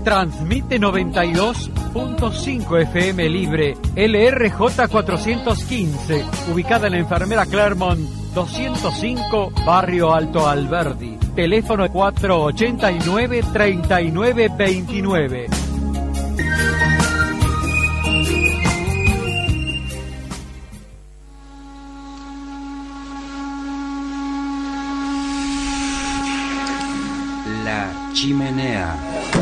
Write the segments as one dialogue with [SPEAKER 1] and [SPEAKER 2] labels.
[SPEAKER 1] Transmite 92.5 FM libre, LRJ 415, ubicada en la Enfermera Clermont 205, Barrio Alto Alberdi. Teléfono 489-3929.
[SPEAKER 2] La Chimenea.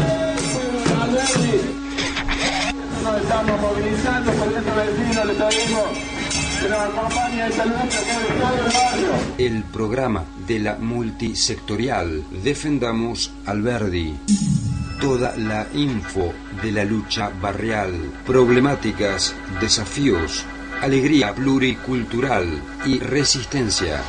[SPEAKER 3] Nos estamos movilizando por este vecino, le pedimos que nos acompañe esta lucha que es todo el barrio.
[SPEAKER 2] El programa de la multisectorial Defendamos Alberdi. Toda la info de la lucha barrial, problemáticas, desafíos, alegría pluricultural y resistencia.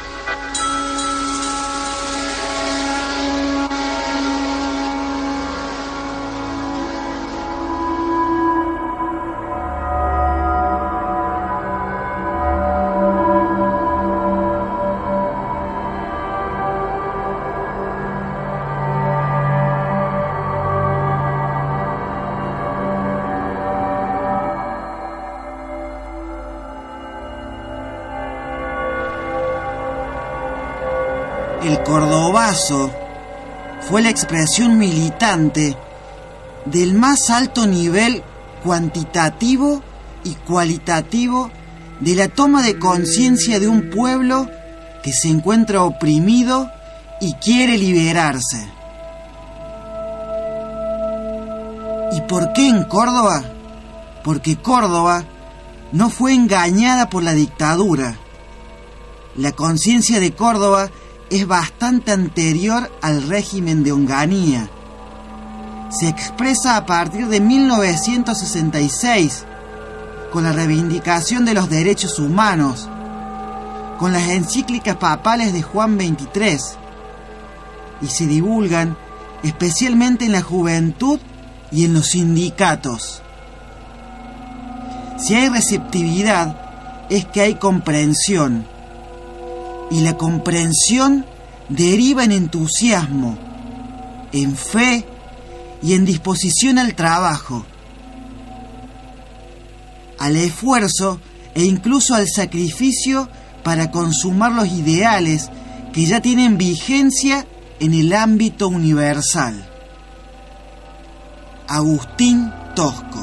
[SPEAKER 4] El cordobazo fue la expresión militante del más alto nivel cuantitativo y cualitativo de la toma de conciencia de un pueblo que se encuentra oprimido y quiere liberarse. ¿Y por qué en Córdoba? Porque Córdoba no fue engañada por la dictadura. La conciencia de Córdoba es bastante anterior al régimen de Onganía. Se expresa a partir de 1966, con la reivindicación de los derechos humanos, con las encíclicas papales de Juan XXIII, y se divulgan especialmente en la juventud y en los sindicatos. Si hay receptividad, es que hay comprensión. Y la comprensión deriva en entusiasmo, en fe y en disposición al trabajo, al esfuerzo e incluso al sacrificio para consumar los ideales que ya tienen vigencia en el ámbito universal. Agustín Tosco.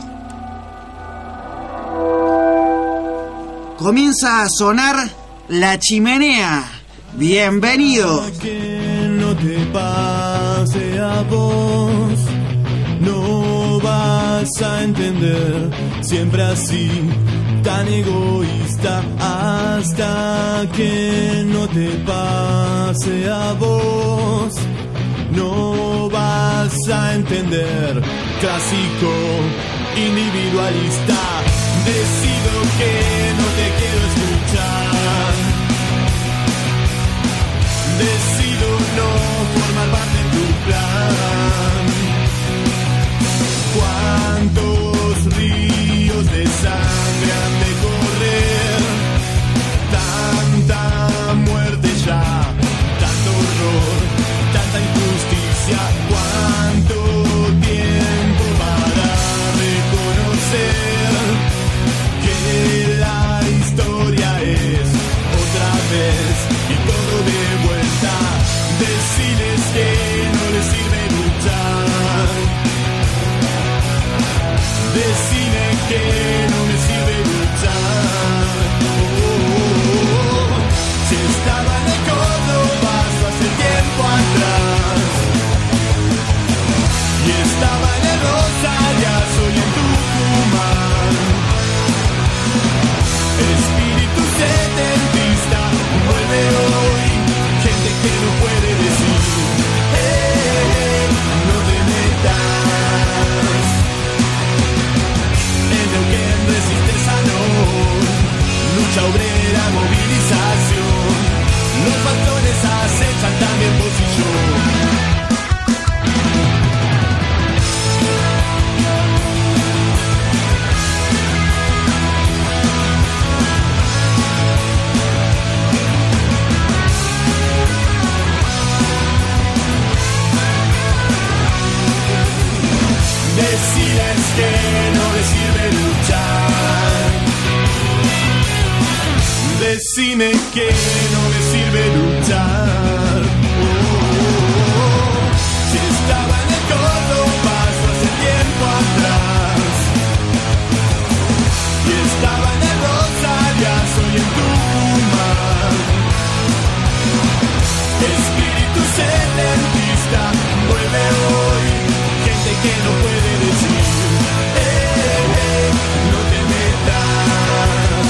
[SPEAKER 4] Comienza a sonar La Chimenea. Bienvenido.
[SPEAKER 5] Que no te pase a vos, no vas a entender, siempre así, tan egoísta, hasta que no te pase a vos, no vas a entender, clásico, individualista, decido que no te quiero escuchar, decido no formar parte de tu plan. ¿Cuántos ríos de sangre han de correr? Tanta muerte ya, tanto horror, tanta injusticia. ¿Cuánto tiempo para reconocer que la historia es otra vez y todo de vuelta? Deciles que no les sirve luchar, decile que no me sirve luchar. Si estaba en el Córdoba hace tiempo atrás, y estaba en el Rosariazo y en Tucumán, espíritu setentista vuelve hoy, gente que no puede decir, no te metas en lo que cine que no me sirve luchar. Si estaba en el Córdoba hace tiempo atrás, y estaba en el Rosariazo y en Tucumán. Espíritu setentista vuelve hoy, gente que no puede decir no te metas.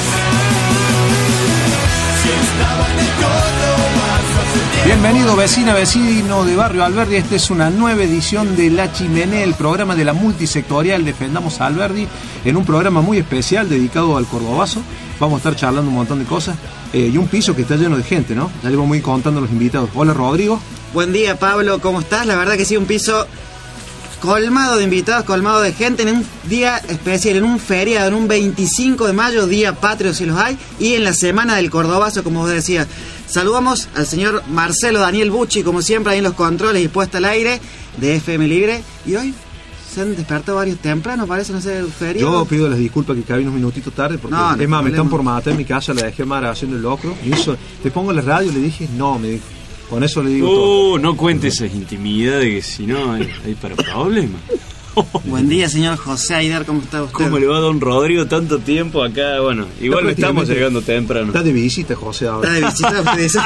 [SPEAKER 5] Si estaba en el Córdoba hace tiempo.
[SPEAKER 6] Bienvenido vecina, vecino de Barrio Alberdi. Esta es una nueva edición de La Chimenea, el programa de la multisectorial Defendamos a Alberdi, en un programa muy especial dedicado al cordobazo. Vamos a estar charlando un montón de cosas y un piso que está lleno de gente, ¿no? Ya le vamos a ir contando a los invitados. Hola, Rodrigo.
[SPEAKER 4] Buen día, Pablo, ¿cómo estás? La verdad que sí, un piso colmado de invitados, colmado de gente en un día especial, en un feriado, en un 25 de mayo, día patrio si los hay, y en la semana del cordobazo, como vos decías. Saludamos al señor Marcelo Daniel Bucci, como siempre, ahí en los controles y puesta al aire de FM Libre. Y hoy se han despertado varios temprano, parece, no sé, feriado.
[SPEAKER 6] Yo pido las disculpas que cabí unos minutitos tarde, porque
[SPEAKER 4] No,
[SPEAKER 6] es más, me
[SPEAKER 4] problema.
[SPEAKER 6] están por matar en mi casa, la dejé Mara haciendo el locro. Y eso, te pongo la radio, le dije, no, me dijo. Con eso le digo todo.
[SPEAKER 7] No cuentes esas intimidades, que si no hay para problemas.
[SPEAKER 4] Buen día, señor José Aider, ¿cómo está usted?
[SPEAKER 7] ¿Cómo le va a don Rodrigo tanto tiempo acá? Bueno, igual no estamos
[SPEAKER 6] prácticamente
[SPEAKER 7] llegando temprano.
[SPEAKER 6] Está de visita, José, ahora.
[SPEAKER 4] Está de visita, usted dice.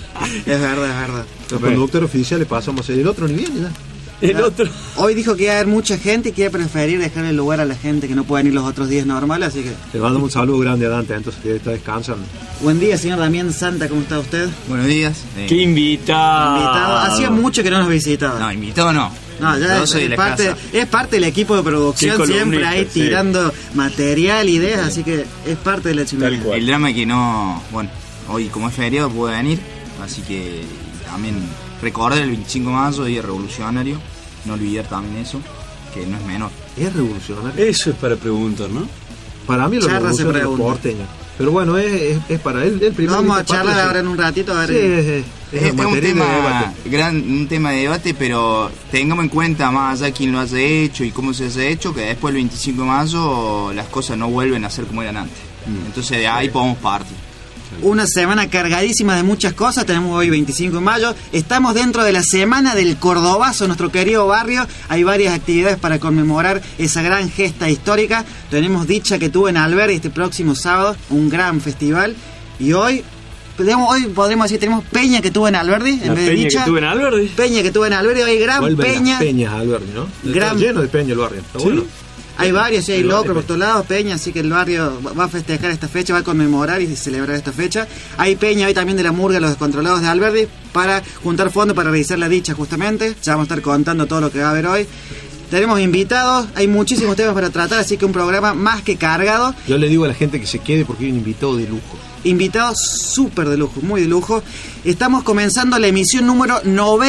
[SPEAKER 4] Es verdad, es verdad.
[SPEAKER 6] Los conductores oficiales pasamos, el otro ni viene ya.
[SPEAKER 7] El otro.
[SPEAKER 4] Hoy dijo que iba a haber mucha gente y que iba a preferir dejar el lugar a la gente que no pueden ir los otros días normales, así que...
[SPEAKER 6] Le mando un saludo grande a Dante, entonces que está descansando.
[SPEAKER 4] Buen día, señor Damián Santa, ¿cómo está usted?
[SPEAKER 8] Buenos días.
[SPEAKER 7] ¡Qué invitado!
[SPEAKER 4] Invitado. Hacía mucho que no nos visitaba.
[SPEAKER 8] No, invitado no.
[SPEAKER 4] No, ya
[SPEAKER 8] Yo soy de la casa.
[SPEAKER 4] es parte del equipo de producción,
[SPEAKER 7] Qué
[SPEAKER 4] siempre
[SPEAKER 7] columnista,
[SPEAKER 4] ahí
[SPEAKER 7] sí.
[SPEAKER 4] tirando material, ideas, así que es parte de la chimenea.
[SPEAKER 7] Tal cual.
[SPEAKER 8] El drama es que no... Bueno, hoy como es feriado pude venir, así que también recordar el 25 de mayo, día revolucionario. No olvidar también eso, que no es menor.
[SPEAKER 6] Es revolucionario.
[SPEAKER 7] Eso es para preguntar, ¿no?
[SPEAKER 6] Para mí lo
[SPEAKER 4] Charla se
[SPEAKER 6] revolucionario es
[SPEAKER 4] pregunta.
[SPEAKER 6] porteño. Pero bueno, es para él el primer.
[SPEAKER 4] Vamos a
[SPEAKER 6] ministro
[SPEAKER 4] charlar
[SPEAKER 6] patrio,
[SPEAKER 4] ahora en un ratito, a ver.
[SPEAKER 6] Sí, es
[SPEAKER 8] un
[SPEAKER 6] materia de
[SPEAKER 8] tema
[SPEAKER 6] debate.
[SPEAKER 8] un tema de debate, pero tengamos en cuenta más allá quién lo haya hecho y cómo se haya hecho, que después del 25 de mayo las cosas no vuelven a ser como eran antes. Entonces de ahí podemos partir.
[SPEAKER 4] Una semana cargadísima de muchas cosas. Tenemos hoy 25 de mayo. Estamos dentro de la semana del Cordobazo, nuestro querido barrio. Hay varias actividades para conmemorar esa gran gesta histórica. Tenemos dicha que tuvo en Alberdi este próximo sábado, un gran festival. Y hoy podremos decir, tenemos Peña que tuvo en Alberdi,
[SPEAKER 7] La
[SPEAKER 4] en vez de
[SPEAKER 7] peña
[SPEAKER 4] dicha.
[SPEAKER 7] que tuve en Alberdi.
[SPEAKER 4] Peña que tuvo en Alberdi, hoy gran
[SPEAKER 6] Vuelven
[SPEAKER 4] Peña.
[SPEAKER 6] las peñas al barrio, ¿no?
[SPEAKER 4] Gran-
[SPEAKER 6] Está lleno de peña el barrio. Está
[SPEAKER 7] Sí.
[SPEAKER 6] bueno.
[SPEAKER 4] Hay varios, sí, hay
[SPEAKER 6] El barrio
[SPEAKER 4] locro por
[SPEAKER 6] Peña.
[SPEAKER 4] todos lados, Peña, así que el barrio va a festejar esta fecha, va a conmemorar y celebrar esta fecha. Hay Peña hoy también de la murga, los descontrolados de Alberdi, para juntar fondos para realizar la dicha justamente. Ya vamos a estar contando todo lo que va a haber hoy. Tenemos invitados, hay muchísimos temas para tratar, así que un programa más que cargado.
[SPEAKER 6] Yo le digo a la gente que se quede porque hay un invitado de lujo.
[SPEAKER 4] Invitados súper de lujo, muy de lujo. Estamos comenzando la emisión número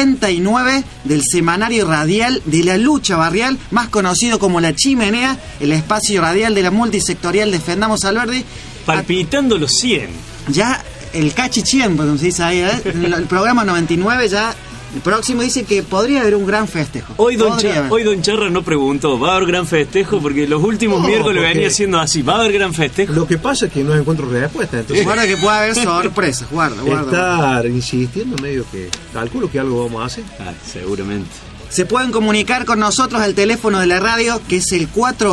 [SPEAKER 4] 99 del semanario radial de la lucha barrial, más conocido como La Chimenea, el espacio radial de la multisectorial Defendamos Alberdi.
[SPEAKER 7] Palpitando los 100.
[SPEAKER 4] Ya el cachichien, como se dice ahí, ¿eh? El programa 99 ya, el próximo dice que podría haber un gran festejo.
[SPEAKER 7] Hoy don
[SPEAKER 4] Podría
[SPEAKER 7] Charra no preguntó, ¿va a haber gran festejo? Porque los últimos
[SPEAKER 6] No,
[SPEAKER 7] miércoles
[SPEAKER 6] porque-
[SPEAKER 7] venía siendo así, ¿va a haber gran festejo?
[SPEAKER 6] Lo que pasa es que no encuentro respuesta.
[SPEAKER 4] haber.
[SPEAKER 6] Entonces,
[SPEAKER 4] Guarda que pueda haber sorpresas, guarda.
[SPEAKER 6] estar insistiendo medio que calculo que algo vamos a hacer.
[SPEAKER 7] Ah, seguramente.
[SPEAKER 4] Se pueden comunicar con nosotros al teléfono de la radio, que es el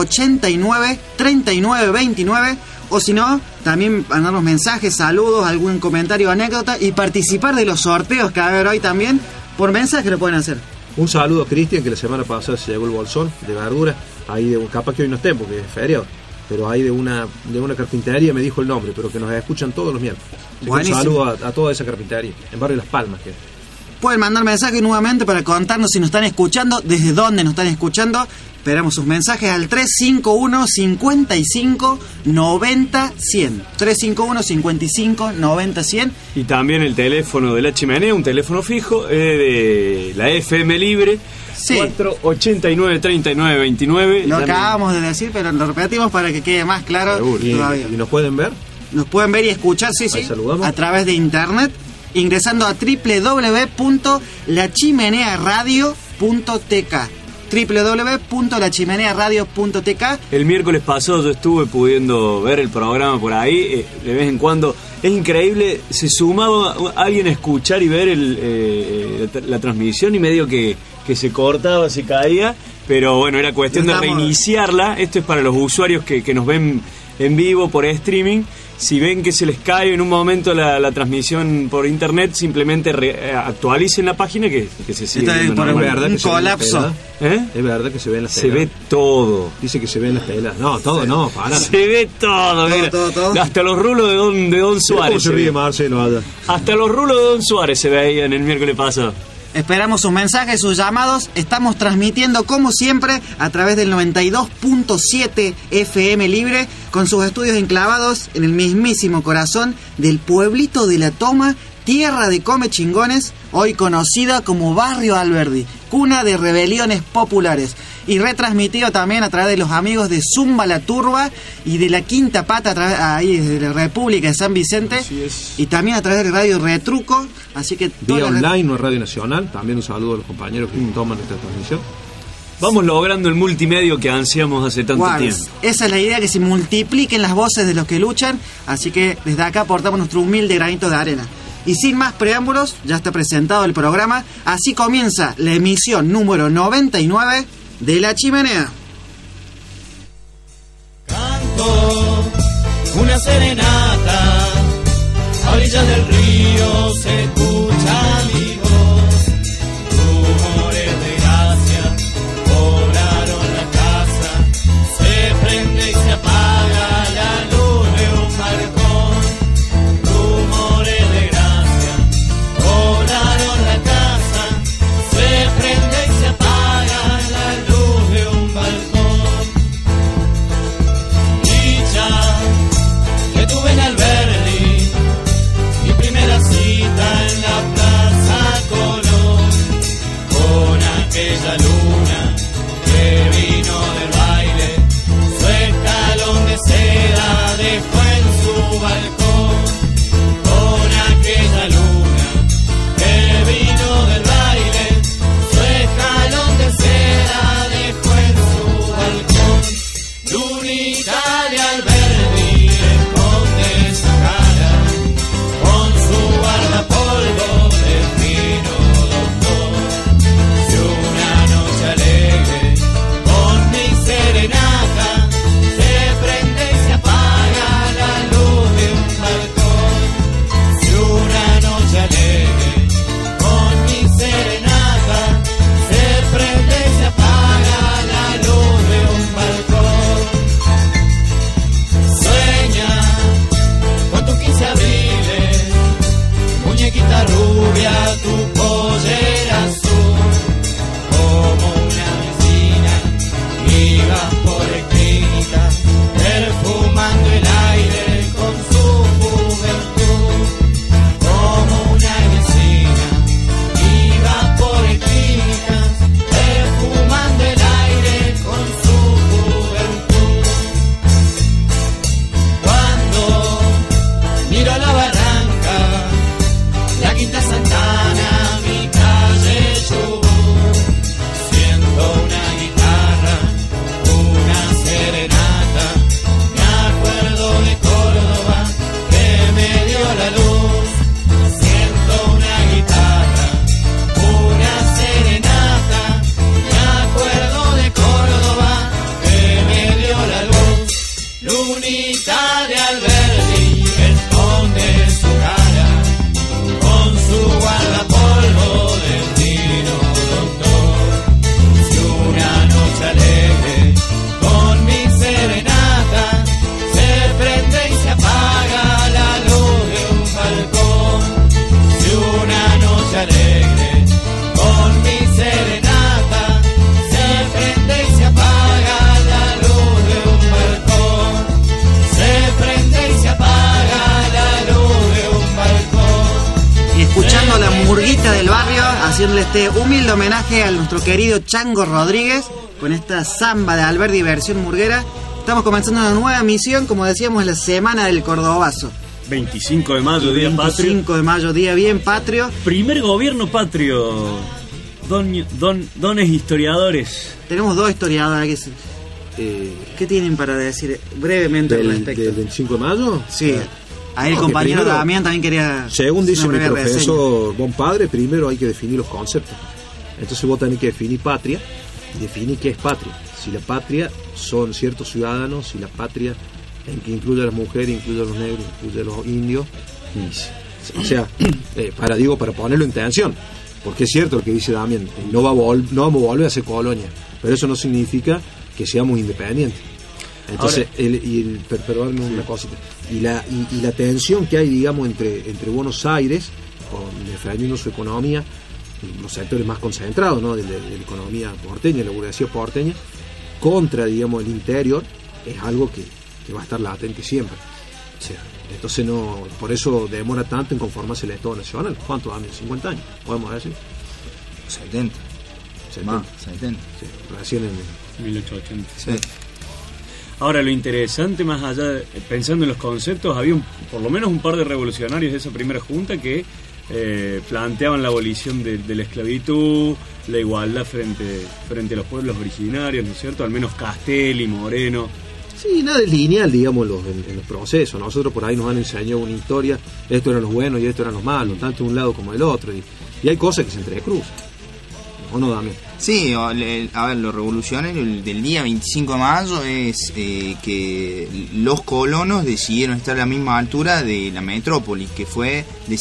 [SPEAKER 4] 489-3929, o si no, también mandarnos mensajes, saludos, algún comentario, anécdota, y participar de los sorteos que va a haber hoy también. Por mensaje lo pueden hacer.
[SPEAKER 6] Un saludo a Cristian, que la semana pasada se llevó el bolsón de verdura. Ahí capaz que hoy no estén porque es feriado. Pero ahí de una carpintería me dijo el nombre, pero que nos escuchan todos los miércoles. Así que un
[SPEAKER 4] Buenísimo.
[SPEAKER 6] saludo a toda esa carpintería, en Barrio Las Palmas. Que
[SPEAKER 4] Pueden mandar mensajes nuevamente para contarnos si nos están escuchando, desde dónde nos están escuchando. Esperamos sus mensajes al 351-55-90-100. 351-55-90-100.
[SPEAKER 7] Y también el teléfono de La Chimenea, un teléfono fijo, de la FM Libre,
[SPEAKER 4] Sí.
[SPEAKER 7] 489-3929.
[SPEAKER 4] Lo
[SPEAKER 7] Ya me-
[SPEAKER 4] acabamos de decir, pero lo repetimos para que quede más claro todavía.
[SPEAKER 6] y nos pueden ver.
[SPEAKER 4] Nos pueden ver y escuchar, sí,
[SPEAKER 6] Ahí saludamos.
[SPEAKER 4] a través de internet, ingresando a www.lachimenearadio.tk. www.lachimenearadio.tk.
[SPEAKER 7] El miércoles pasado yo estuve pudiendo ver el programa por ahí, de vez en cuando. Es increíble, se sumaba alguien a escuchar y ver la transmisión y medio que se cortaba, se caía, pero bueno, era cuestión de reiniciarla. Esto es para los usuarios que nos ven en vivo por streaming. Si ven que se les cae en un momento la transmisión por internet, simplemente actualicen la página que se sigue viendo.
[SPEAKER 6] Es verdad que
[SPEAKER 4] colapso.
[SPEAKER 6] Es verdad que se ven las
[SPEAKER 7] Se
[SPEAKER 6] telas.
[SPEAKER 7] ve todo.
[SPEAKER 6] Dice que se ven las telas. No, todo no, para.
[SPEAKER 7] Se ve todo, mira.
[SPEAKER 4] Todo.
[SPEAKER 7] Hasta los rulos de Don Suárez.
[SPEAKER 6] ¿Cómo se ríe Marcelo allá?
[SPEAKER 7] Hasta los rulos de Don Suárez se veían el miércoles pasado.
[SPEAKER 4] Esperamos sus mensajes, sus llamados. Estamos transmitiendo como siempre a través del 92.7 FM Libre, con sus estudios enclavados en el mismísimo corazón del pueblito de La Toma, tierra de come chingones, hoy conocida como Barrio Alberdi, cuna de rebeliones populares, y retransmitido también a través de los amigos de Zumba La Turba y de La Quinta Pata, a través, ahí desde la República de San Vicente, y también a través de Radio Retruco, así que
[SPEAKER 6] Vía online, no Radio Nacional. También un saludo a los compañeros que toman esta transmisión.
[SPEAKER 7] Vamos logrando el multimedio que ansiamos hace tanto tiempo.
[SPEAKER 4] Esa es la idea, que se multipliquen las voces de los que luchan, así que desde acá aportamos nuestro humilde granito de arena. Y sin más preámbulos, ya está presentado el programa, así comienza la emisión número 99 de La Chimenea.
[SPEAKER 5] Canto una serenata, a orillas del río se escucha mi voz, rumores de gracia poblaron la casa, se prende y se apaga la luz de un balcón, rumores de gracia poblaron la casa, se prende y se apaga la luz de un balcón. Dicha que tuve en Alberdi, mi primera cita en la Plaza Colón, con aquella luna que vino del baile, su escalón de seda dejó en su balcón, con aquella luna que vino del baile, su escalón de seda dejó en su balcón. Lunita de Alberdi esconde esa cara, con su guardapolvo de fino doctor. Si una noche alegre con mi serenata se prende y se apaga la luz de un balcón. Si una noche alegre con mi serenata se prende y se apaga la luz de un balcón. Sueña con tus 15 abriles, muñequita rubia, tu pollera azul, como una vecina, ibas por esquinas, perfumando el aire con su juventud, como una vecina, ibas por esquinas, perfumando el aire con su juventud. Cuando miro la barranca, la Quinta Santana, mi calle Chubut, siento una guitarra, una serenata, me acuerdo de Córdoba que me dio la luz, siento una guitarra, una serenata, me acuerdo de Córdoba que me dio la luz. Lunita de Alberdi esconde su cara, con su guardapolvo de fino doctor. Si una noche alegre con mi serenata se prende y se apaga la luz de un balcón. Si una noche alegre con mi serenata se prende y se apaga la luz de un balcón. Se prende y se apaga la luz de un balcón.
[SPEAKER 4] Y escuchando la murguita del barrio, haciéndole este humilde homenaje a nuestro querido Chango Rodríguez, con esta samba de Alberdi versión murguera. Estamos comenzando una nueva misión, como decíamos, la semana del Cordobazo.
[SPEAKER 7] 25 de mayo, Día Patrio.
[SPEAKER 4] 25 de mayo, día bien patrio.
[SPEAKER 7] Primer gobierno patrio dones historiadores.
[SPEAKER 4] Tenemos dos historiadores ¿qué tienen para decir brevemente al respecto?
[SPEAKER 6] ¿Del 25 de mayo?
[SPEAKER 4] Sí. Ahí el compañero
[SPEAKER 6] primero,
[SPEAKER 4] Damián también quería...
[SPEAKER 6] Según dice mi profesor
[SPEAKER 4] reseña.
[SPEAKER 6] Bon Padre, primero hay que definir los conceptos. Entonces vos tenés que definir patria y definir qué es patria. Si la patria son ciertos ciudadanos, si la patria que incluye a las mujeres, incluye a los negros, incluye a los indios. O sea, para ponerlo en tensión. Porque es cierto lo que dice Damián, no vamos a volver a ser colonia, pero eso no significa que seamos independientes. Entonces, perdóname una cosita. Y la tensión que hay, digamos, entre Buenos Aires, defendiendo su economía, los sectores más concentrados, ¿no? de la economía porteña, la burguesía porteña, contra, digamos, el interior, es algo que va a estar latente siempre. O sea, entonces por eso demora tanto en conformarse el Estado Nacional. ¿Cuántos años? 50 años, podemos decir.
[SPEAKER 8] 70. Más, 70.
[SPEAKER 6] Sí, recién en
[SPEAKER 7] 1880.
[SPEAKER 8] Sí.
[SPEAKER 7] Ahora, lo interesante, más allá, pensando en los conceptos, había por lo menos un par de revolucionarios de esa primera junta que planteaban la abolición de la esclavitud, la igualdad frente a los pueblos originarios, ¿no es cierto? Al menos Castelli, Moreno.
[SPEAKER 6] Sí, nada es lineal, digamos, en los procesos. Nosotros por ahí nos han enseñado una historia, esto eran los buenos y esto eran los malos, tanto de un lado como del otro. Y hay cosas que se entrecruzan. ¿O no, Damián?
[SPEAKER 8] Sí, a ver, lo revolucionario del día 25 de mayo es que los colonos decidieron estar a la misma altura de la metrópoli, que fue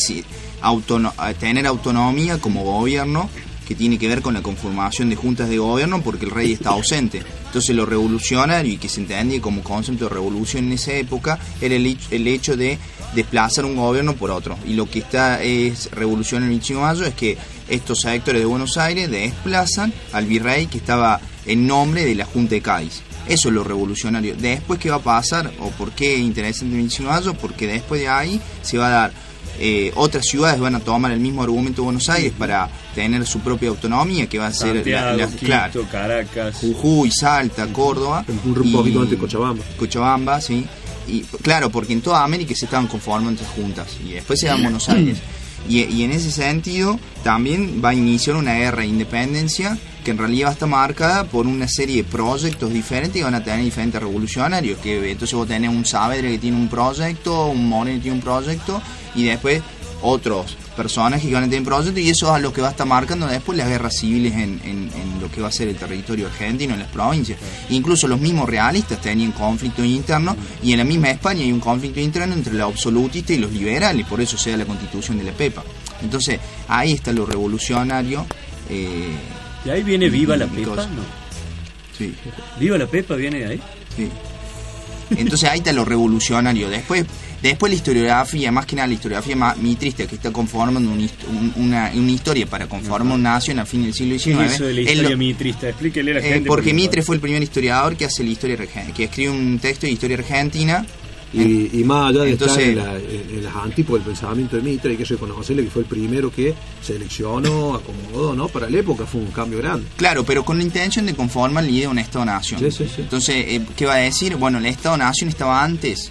[SPEAKER 8] tener autonomía como gobierno, que tiene que ver con la conformación de juntas de gobierno porque el rey está ausente. Entonces lo revolucionario, y que se entendía como concepto de revolución en esa época, era el hecho de desplazar un gobierno por otro. Y lo que es revolución el 25 de mayo es que estos sectores de Buenos Aires desplazan al virrey que estaba en nombre de la Junta de Cádiz. Eso es lo revolucionario. Después, ¿qué va a pasar? ¿O por qué es interesante el 25 de mayo? Porque después de ahí se va a dar... otras ciudades van a tomar el mismo argumento de Buenos Aires para tener su propia autonomía, que va a ser
[SPEAKER 7] Santiago, Quito,
[SPEAKER 8] claro,
[SPEAKER 7] Caracas,
[SPEAKER 8] Jujuy, Salta, Córdoba,
[SPEAKER 6] un poquito antes
[SPEAKER 8] Cochabamba, sí. Y claro, porque en toda América se estaban conformando entre juntas y después se da en Buenos Aires. Y en ese sentido también va a iniciar una guerra de independencia que en realidad va a estar marcada por una serie de proyectos diferentes y van a tener diferentes revolucionarios. Que entonces vos tenés un Saavedra que tiene un proyecto, un Moreno que tiene un proyecto, y después otros personajes que van a tener proyectos, y eso es a lo que va a estar marcando después las guerras civiles en lo que va a ser el territorio argentino, en las provincias. Incluso los mismos realistas tenían conflictos internos, y en la misma España hay un conflicto interno entre los absolutistas y los liberales, por eso se da la Constitución de la Pepa. Entonces ahí está lo revolucionario.
[SPEAKER 7] ¿De ahí viene Viva la Pepa? No.
[SPEAKER 8] Sí.
[SPEAKER 7] ¿Viva la Pepa viene de ahí?
[SPEAKER 8] Sí. Entonces ahí está lo revolucionario. Después la historiografía, más que nada la historiografía mitrista, que está conformando una historia para conformar una nación a fin del siglo XIX.
[SPEAKER 7] ¿Qué es eso de la historia mitrista? Explíquele a la gente.
[SPEAKER 8] Porque Mitre fue el primer historiador que hace la historia que escribe un texto de historia argentina.
[SPEAKER 6] Y más allá de
[SPEAKER 8] entonces,
[SPEAKER 6] estar en las antípodas del pensamiento de Mitre, hay que reconocerle que fue el primero que seleccionó, acomodó, ¿no? Para la época fue un cambio grande.
[SPEAKER 8] Claro, pero con la intención de conformar la idea de un Estado-Nación.
[SPEAKER 6] Sí.
[SPEAKER 8] Entonces, ¿qué va a decir? Bueno, el Estado-Nación estaba antes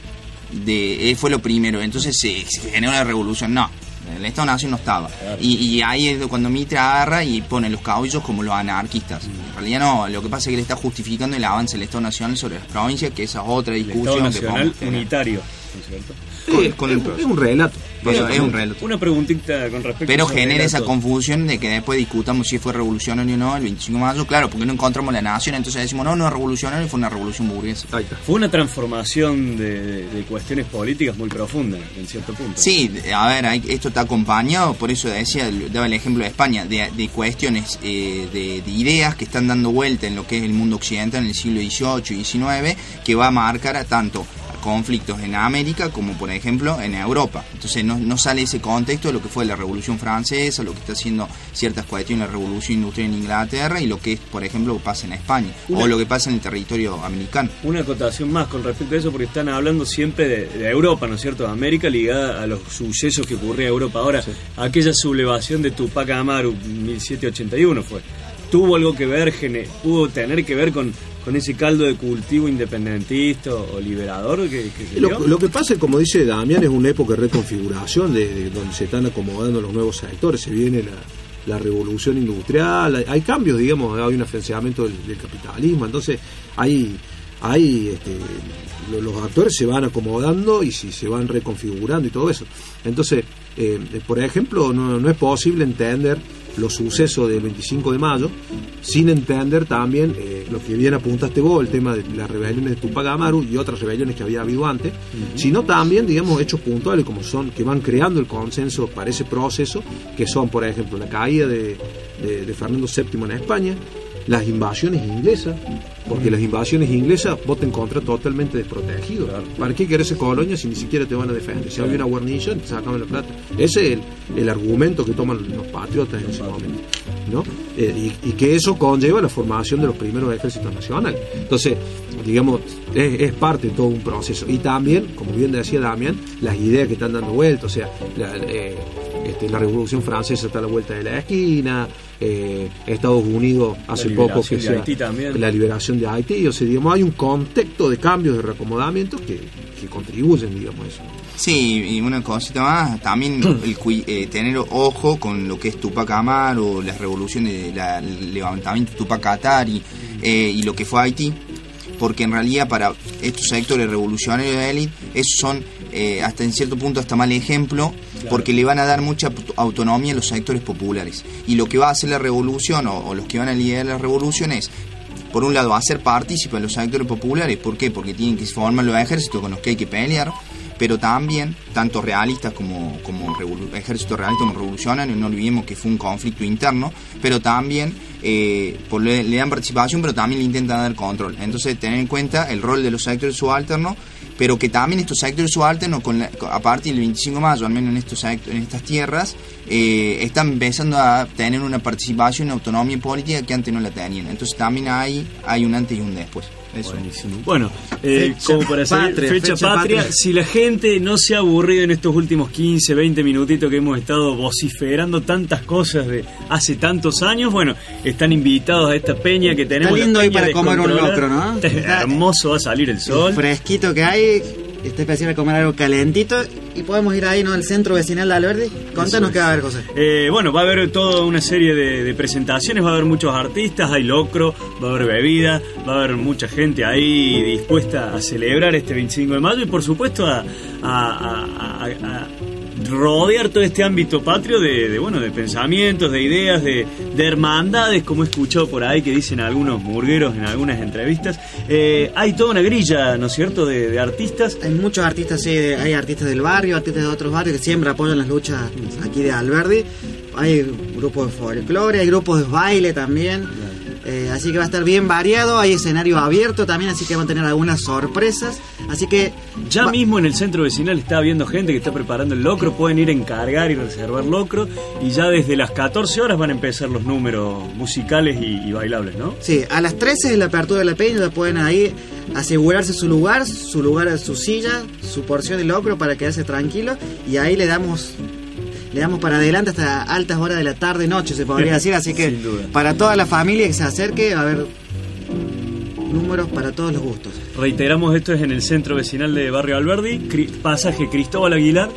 [SPEAKER 8] fue lo primero, entonces se generó la revolución. No, el Estado-Nación no estaba. Claro. Y ahí es cuando Mitre agarra y pone los caudillos como los anarquistas. En realidad no, lo que pasa es que le está justificando el avance del Estado Nacional sobre las provincias, que esa es otra discusión.
[SPEAKER 7] El Estado Nacional unitario, ¿no es cierto?
[SPEAKER 6] Es un relato.
[SPEAKER 8] Es un relato.
[SPEAKER 7] Una preguntita con respecto
[SPEAKER 8] pero
[SPEAKER 7] a
[SPEAKER 8] genera
[SPEAKER 7] relato.
[SPEAKER 8] esa confusión de que después discutamos si fue revolucionario o no el 25 de mayo, claro, porque no encontramos la nación, entonces decimos no es revolucionario, fue una revolución burguesa.
[SPEAKER 7] Fue una transformación de cuestiones políticas muy profunda, en cierto punto.
[SPEAKER 8] Sí, a ver, esto está acompañado, por eso daba el ejemplo de España, de cuestiones, de ideas que están dando vuelta en lo que es el mundo occidental en el siglo XVIII y XIX, que va a marcar a tanto conflictos en América como por ejemplo en Europa. Entonces no sale ese contexto de lo que fue la Revolución Francesa, lo que está haciendo ciertas cuestiones la Revolución Industrial en Inglaterra y lo que es, por ejemplo, pasa en España o lo que pasa en el territorio americano.
[SPEAKER 7] Una acotación más con respecto a eso, porque están hablando siempre de Europa, ¿no es cierto? América ligada a los sucesos que ocurrían en Europa. Ahora, aquella sublevación de Tupac Amaru, 1781 fue. ¿Tuvo algo que ver, pudo tener que ver con ese caldo de cultivo independentista o liberador que se dio?
[SPEAKER 6] Lo que pasa es, como dice Damián, es una época de reconfiguración de donde se están acomodando los nuevos sectores. Se viene la revolución industrial, hay cambios, digamos, hay un afianzamiento del capitalismo, entonces los actores se van acomodando y se van reconfigurando y todo eso. Entonces, por ejemplo, no es posible entender los sucesos del 25 de mayo sin entender también lo que bien apuntaste vos, el tema de las rebeliones de Tupac Amaru y otras rebeliones que había habido antes, sino también, digamos, hechos puntuales como son, que van creando el consenso para ese proceso, que son, por ejemplo, la caída de Fernando VII en España, las invasiones inglesas, porque las invasiones inglesas vos te encontrás totalmente desprotegido. ¿Para qué querés ser colonia si ni siquiera te van a defender? Si había una guarnición, te sacaban la plata. Ese es el argumento que toman los patriotas en ese momento, ¿no? Y que eso conlleva la formación de los primeros ejércitos nacionales. Entonces, digamos, es parte de todo un proceso. Y también, como bien decía Damián, las ideas que están dando vuelta, o sea, la Revolución Francesa está a la vuelta de la esquina, Estados Unidos hace poco que sea la liberación de Haití, o sea, digamos, hay un contexto de cambios, de reacomodamientos que contribuyen, digamos, a eso.
[SPEAKER 8] Sí, y una cosita más, también tener ojo con lo que es Tupac Amaru, las revoluciones, el levantamiento de Tupac Katari y lo que fue Haití, porque en realidad para estos sectores revolucionarios de élite, esos son hasta en cierto punto hasta mal ejemplo, porque le van a dar mucha autonomía a los sectores populares, y lo que va a hacer la revolución o los que van a liderar la revolución es, por un lado, hacer partícipe a los sectores populares. ¿Por qué? Porque tienen que formar los ejércitos con los que hay que pelear, pero también, tanto realistas como ejércitos realistas como revolucionarios, no olvidemos que fue un conflicto interno, pero también le dan participación, pero también le intentan dar control. Entonces, tener en cuenta el rol de los sectores subalternos, pero que también estos sectores subalternos, a partir del 25 de mayo, al menos en estas tierras, están empezando a tener una participación y autonomía política que antes no la tenían. Entonces también hay un antes y un después. Eso.
[SPEAKER 7] Buenísimo. Bueno, como para seguir, fecha patria, si la gente no se ha aburrido en estos últimos 15, 20 minutitos que hemos estado vociferando tantas cosas de hace tantos años, bueno, están invitados a esta peña que tenemos.
[SPEAKER 4] Está lindo hoy para comer un locro, ¿no?
[SPEAKER 7] Hermoso, va a salir el sol.
[SPEAKER 4] El fresquito que hay, está especial a comer algo calentito, y podemos ir ahí, ¿no? Al centro vecinal de Alberdi. Contanos qué va a haber, José.
[SPEAKER 7] Bueno, va a haber toda una serie de presentaciones, va a haber muchos artistas, hay locro, va a haber bebida, va a haber mucha gente ahí dispuesta a celebrar este 25 de mayo y por supuesto a rodear todo este ámbito patrio de pensamientos, de ideas, de hermandades, como he escuchado por ahí que dicen algunos murgueros en algunas entrevistas. Hay toda una grilla, ¿no es cierto?, de artistas.
[SPEAKER 4] Hay muchos artistas, sí, hay artistas del barrio, artistas de otros barrios que siempre apoyan las luchas aquí de Alberdi. Hay grupos de folclore, hay grupos de baile también. Así que va a estar bien variado, hay escenario abierto también, así que van a tener algunas sorpresas. Así que
[SPEAKER 7] ya mismo en el centro vecinal está habiendo gente que está preparando el locro, pueden ir a encargar y reservar locro, y ya desde las 14 horas van a empezar los números musicales y bailables, ¿no?
[SPEAKER 4] Sí, a las 13 es la apertura de la peña, ya pueden ahí asegurarse su lugar, su silla, su porción de locro para quedarse tranquilo, y ahí le damos para adelante hasta altas horas de la tarde, noche se podría decir, así que para toda la familia que se acerque va a haber números para todos los gustos.
[SPEAKER 7] Reiteramos, esto es en el centro vecinal de Barrio Alberdi, pasaje Cristóbal Aguilar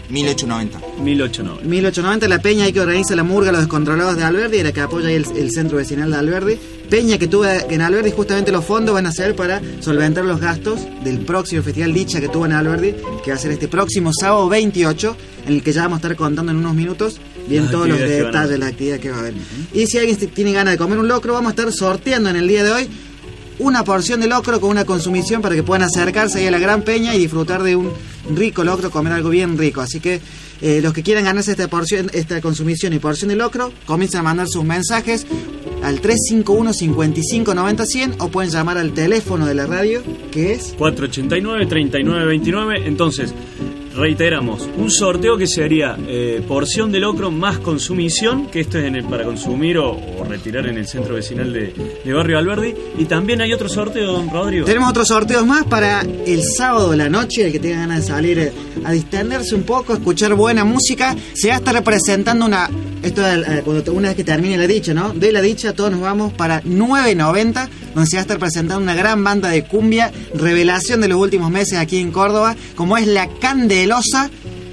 [SPEAKER 8] 1890,
[SPEAKER 4] la peña ahí que organiza la murga Los Descontrolados de Alberdi, y la que apoya ahí el centro vecinal de Alberdi. Peña que tuve en Alberdi, justamente los fondos van a ser para solventar los gastos del próximo festival Dicha que tuvo en Alberdi, que va a ser este próximo sábado 28, en el que ya vamos a estar contando en unos minutos bien todos los detalles de la actividad que va a haber. Y si alguien tiene ganas de comer un locro, vamos a estar sorteando en el día de hoy una porción de locro con una consumición para que puedan acercarse ahí a la gran peña y disfrutar de un rico locro, comer algo bien rico. Así que los que quieran ganarse esta consumición y porción de locro, comiencen a mandar sus mensajes al 351-5590-100 o pueden llamar al teléfono de la radio, que es
[SPEAKER 7] 489-3929. Entonces, reiteramos, un sorteo que sería porción de locro más consumición, que esto es para consumir o retirar en el centro vecinal de Barrio Alberdi. Y también hay otro sorteo, don Rodrigo.
[SPEAKER 4] Tenemos otros sorteos más para el sábado de la noche, el que tenga ganas de salir a distenderse un poco, escuchar buena música. Se va a estar representando una vez que termine la dicha, ¿no? De la dicha todos nos vamos para 990, donde se va a estar presentando una gran banda de cumbia, revelación de los últimos meses aquí en Córdoba, como es La Candelosa,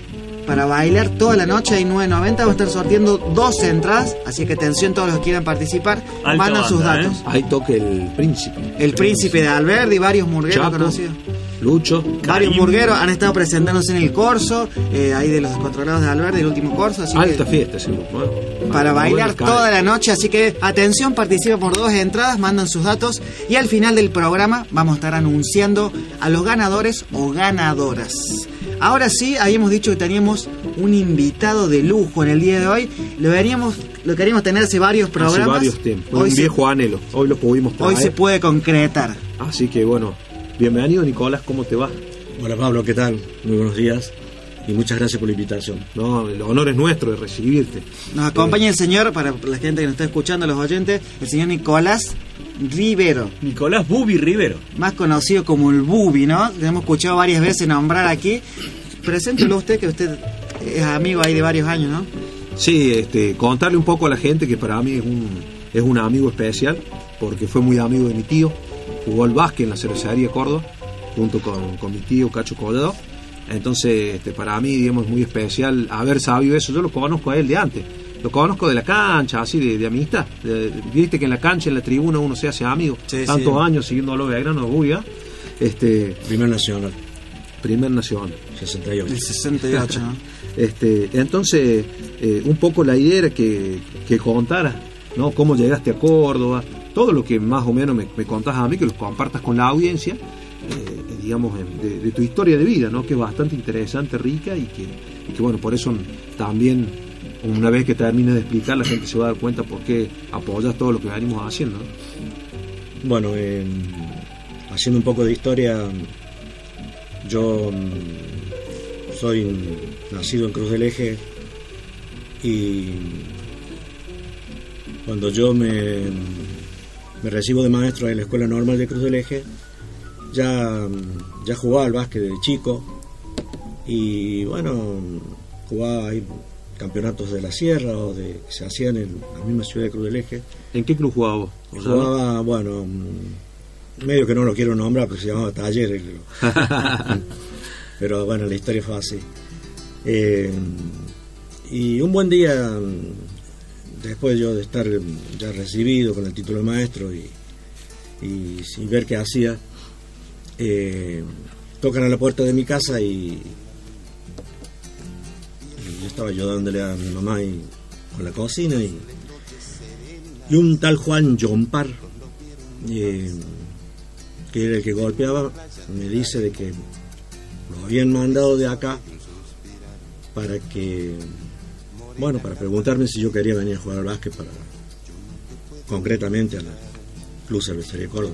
[SPEAKER 4] para bailar toda la noche, hay 9.90, vamos a estar sorteando 2 entradas, así que atención todos los que quieran participar,
[SPEAKER 7] Alta
[SPEAKER 4] mandan sus
[SPEAKER 7] banda,
[SPEAKER 4] datos.
[SPEAKER 6] Ahí toca el príncipe.
[SPEAKER 4] El príncipe de Alberdi, varios murgueros
[SPEAKER 6] Chapo,
[SPEAKER 4] conocidos.
[SPEAKER 6] Lucho.
[SPEAKER 4] Varios murgueros han estado presentándose en el corso, ahí de los descontrolados de Alberdi, el último corso, así
[SPEAKER 6] Alta
[SPEAKER 4] que
[SPEAKER 6] fiesta ese grupo,
[SPEAKER 4] para bailar
[SPEAKER 6] Bueno,
[SPEAKER 4] toda la noche, así que atención, participa por 2 entradas, mandan sus datos y al final del programa vamos a estar anunciando a los ganadores o ganadoras. Ahora sí, habíamos dicho que teníamos un invitado de lujo en el día de hoy. Lo queríamos tener hace varios programas.
[SPEAKER 6] Hace varios tiempos.
[SPEAKER 4] Hoy
[SPEAKER 6] Un viejo anhelo. Hoy lo pudimos traer.
[SPEAKER 4] Hoy se puede concretar.
[SPEAKER 6] Así que bueno, bienvenido Nicolás, ¿cómo te va?
[SPEAKER 9] Hola Pablo, ¿qué tal? Muy buenos días y muchas gracias por la invitación.
[SPEAKER 6] No, el honor es nuestro de recibirte.
[SPEAKER 4] Nos acompaña el señor, para la gente que nos está escuchando, los oyentes, el señor Nicolás Rivero,
[SPEAKER 7] Nicolás Bubi Rivero.
[SPEAKER 4] más conocido como el Bubi, ¿no? Lo hemos escuchado varias veces nombrar aquí. Preséntelo usted, que usted es amigo ahí de varios años, ¿no?
[SPEAKER 6] Sí, contarle un poco a la gente que para mí es un amigo especial, porque fue muy amigo de mi tío, jugó al básquet en la cervecería Córdoba, junto con mi tío Cacho Collado. Entonces, para mí, digamos, es muy especial haber sabido eso. Yo lo conozco a él de antes, lo conozco de la cancha, así de amistad. Viste que en la cancha, en la tribuna, uno se hace amigo.
[SPEAKER 4] Sí,
[SPEAKER 6] tantos
[SPEAKER 4] sí.
[SPEAKER 6] años siguiendo a los Belgrano de Buya.
[SPEAKER 9] Primer Nacional,
[SPEAKER 6] Primer Nacional.
[SPEAKER 9] 68.
[SPEAKER 4] El 68, ¿no?
[SPEAKER 6] Entonces, un poco la idea era que contara, ¿no? Cómo llegaste a Córdoba, todo lo que más o menos me contás a mí, que lo compartas con la audiencia, digamos, de tu historia de vida, ¿no? Que es bastante interesante, rica y que bueno, por eso también, una vez que termine de explicar, la gente se va a dar cuenta por qué apoyas todo lo que venimos haciendo, ¿no?
[SPEAKER 9] Bueno, haciendo un poco de historia, yo soy nacido en Cruz del Eje y cuando yo me recibo de maestro en la Escuela Normal de Cruz del Eje, ya jugaba al básquet de chico y bueno, jugaba ahí campeonatos de la Sierra o que se hacían en la misma ciudad de Cruz del Eje.
[SPEAKER 6] ¿En qué club jugabas vos?
[SPEAKER 9] Jugaba, bueno, medio que no lo quiero nombrar porque se llamaba Talleres, pero bueno, la historia fue así. Y un buen día, después yo de estar ya recibido con el título de maestro y sin ver qué hacía, tocan a la puerta de mi casa y yo estaba ayudándole a mi mamá con la cocina y un tal Juan Jompar, que era el que golpeaba, me dice de que lo habían mandado de acá para preguntarme si yo quería venir a jugar al básquet concretamente a la Club Cervecería Córdoba.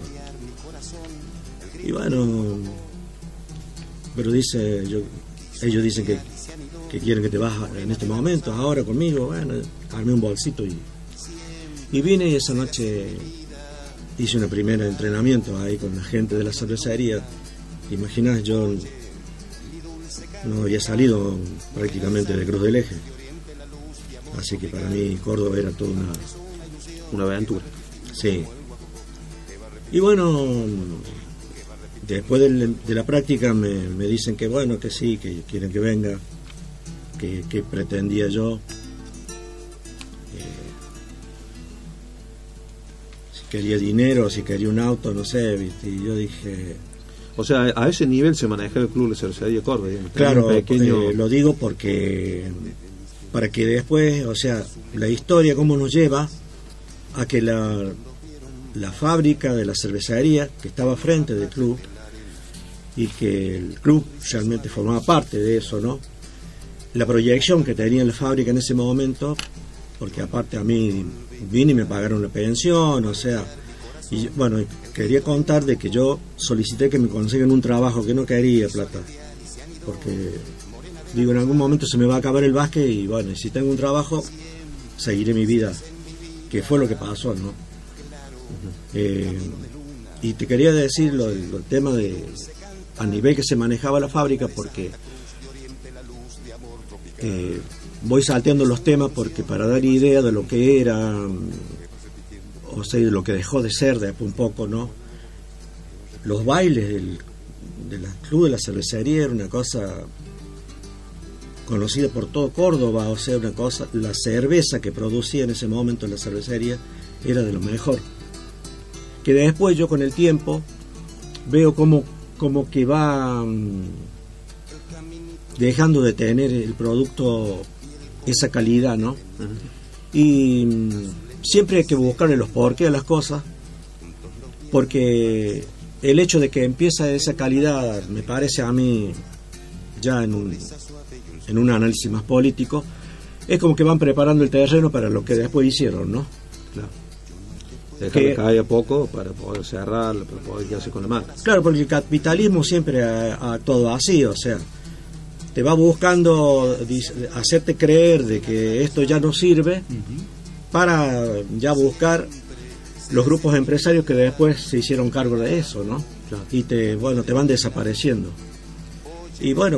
[SPEAKER 9] Y bueno, pero ellos dicen que quieren que te vas en este momento, ahora conmigo. Bueno, armé un bolsito y vine, y esa noche hice un primer entrenamiento ahí con la gente de la cervecería. ¿Te imaginas? Yo no había salido prácticamente de Cruz del Eje, así que para mí Córdoba era toda una aventura. Sí. Y bueno, después de la práctica me dicen que bueno, que sí, que quieren que venga, que pretendía yo, si quería dinero, si quería un auto, no sé, ¿viste? Y yo dije...
[SPEAKER 6] O sea, a ese nivel se maneja el Club de Cervecería Córdoba.
[SPEAKER 9] Claro,
[SPEAKER 6] pequeño...
[SPEAKER 9] lo digo porque para que después, o sea, la historia cómo nos lleva a que la fábrica de la cervecería que estaba frente del club, y que el club realmente formaba parte de eso, ¿no? La proyección que tenía la fábrica en ese momento, porque aparte a mí vine y me pagaron la pensión, o sea, y bueno, quería contar de que yo solicité que me consigan un trabajo, que no quería plata, porque digo, en algún momento se me va a acabar el básquet y bueno, si tengo un trabajo seguiré mi vida, que fue lo que pasó, ¿no? Y te quería decir el tema de a nivel que se manejaba la fábrica, porque voy salteando los temas porque para dar idea de lo que era, o sea, de lo que dejó de ser después un poco, ¿no? Los bailes del club de la cervecería era una cosa conocida por todo Córdoba, o sea, una cosa, la cerveza que producía en ese momento en la cervecería era de lo mejor. Que después yo con el tiempo veo como que va dejando de tener el producto esa calidad, ¿no? Y siempre hay que buscarle los porqués a las cosas, porque el hecho de que empieza esa calidad, me parece a mí, ya en un análisis más político, es como que van preparando el terreno para lo que después hicieron, ¿no?
[SPEAKER 6] Claro. Dejar que caiga poco para poder cerrarlo, para poder quedarse con la marca.
[SPEAKER 9] Claro, porque el capitalismo siempre ha actuado así, o sea, te va buscando hacerte creer de que esto ya no sirve, para ya buscar los grupos empresarios que después se hicieron cargo de eso, ¿no? Claro. Y te van desapareciendo. Y bueno,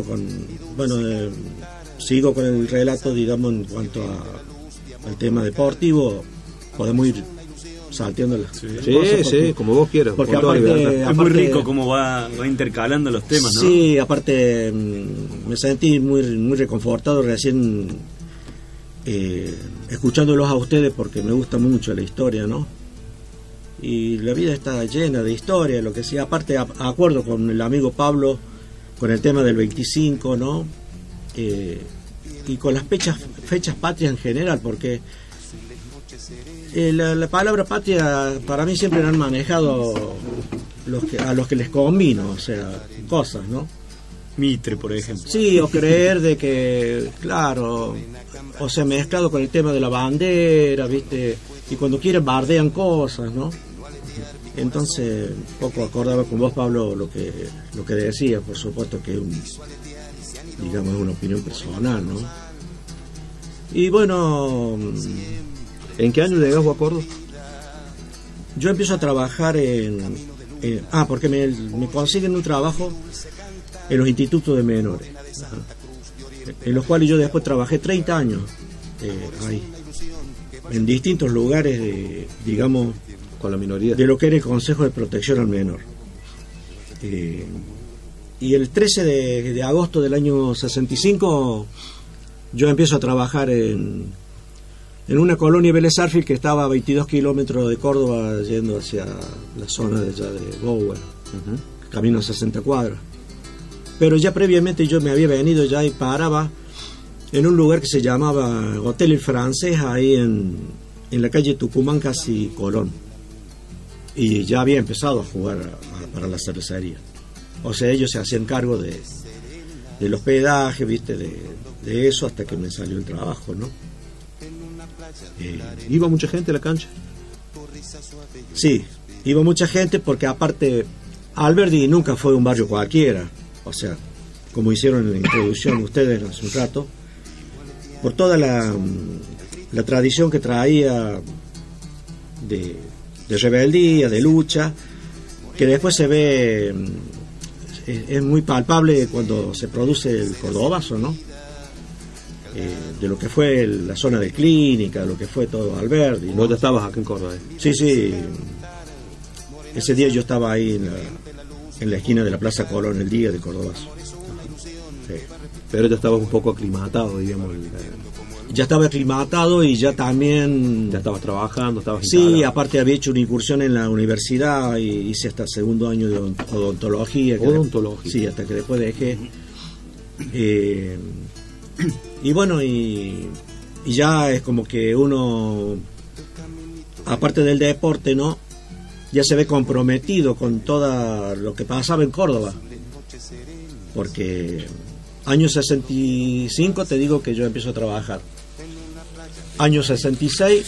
[SPEAKER 9] sigo con el relato, digamos, en cuanto al tema deportivo, podemos ir salteando las cosas.
[SPEAKER 6] Sí, como vos quieras.
[SPEAKER 7] Porque aparte, es muy rico cómo va intercalando los temas, ¿no?
[SPEAKER 9] Sí, aparte me sentí muy reconfortado recién escuchándolos a ustedes, porque me gusta mucho la historia, ¿no? Y la vida está llena de historia, lo que sea. Aparte, acuerdo con el amigo Pablo con el tema del 25, ¿no? Y con las fechas patrias en general, porque la palabra patria para mí siempre la han manejado a los que les convino, o sea, cosas, ¿no?
[SPEAKER 7] Mitre, por ejemplo.
[SPEAKER 9] Sí, o creer de que, claro, o sea, mezclado con el tema de la bandera, ¿viste? Y cuando quieren bardean cosas, ¿no? Entonces, poco acordaba con vos, Pablo, lo que decía, por supuesto que digamos, es una opinión personal, ¿no? Y bueno,
[SPEAKER 6] ¿en qué año llegás vos a Córdoba?
[SPEAKER 9] Yo empiezo a trabajar porque me consiguen un trabajo en los institutos de menores, en los cuales yo después trabajé 30 años ahí, en distintos lugares, digamos,
[SPEAKER 6] con la minoría,
[SPEAKER 9] de lo que era el Consejo de Protección al Menor. Y el 13 de agosto del año 65 yo empiezo a trabajar en una colonia Vélez Arfield que estaba a 22 kilómetros de Córdoba, yendo hacia la zona de allá de Bower, camino a 60 cuadras. Pero ya previamente yo me había venido ya y paraba en un lugar que se llamaba Hotel El Francés, ahí en la calle Tucumán, casi Colón. Y ya había empezado a jugar para la cervecería. O sea, ellos se hacían cargo del hospedaje, ¿viste? De eso, hasta que me salió el trabajo, ¿no?
[SPEAKER 6] ¿Iba mucha gente a la cancha?
[SPEAKER 9] Sí, iba mucha gente, porque aparte Alberdi nunca fue un barrio cualquiera, o sea, como hicieron en la introducción ustedes hace un rato, por toda la tradición que traía de rebeldía, de lucha, que después se ve, es muy palpable cuando se produce el Cordobazo, ¿no? De lo que fue la zona de clínica, lo que fue todo Alberdi, ¿no?
[SPEAKER 6] ¿Vos estabas acá en Córdoba?
[SPEAKER 9] Sí. Ese día yo estaba ahí en la esquina de la Plaza Colón, el día del Cordobazo. Sí.
[SPEAKER 6] Pero ya estabas un poco aclimatado, digamos.
[SPEAKER 9] Ya estaba aclimatado y ya también...
[SPEAKER 6] Ya estabas trabajando, estabas...
[SPEAKER 9] Sí, aparte había hecho una incursión en la universidad y hice hasta segundo año de odontología. Sí, hasta que después dejé. Y bueno, y ya es como que uno, aparte del deporte, ¿no? Ya se ve comprometido con todo lo que pasaba en Córdoba. Porque año 65 te digo que yo empiezo a trabajar. Año 66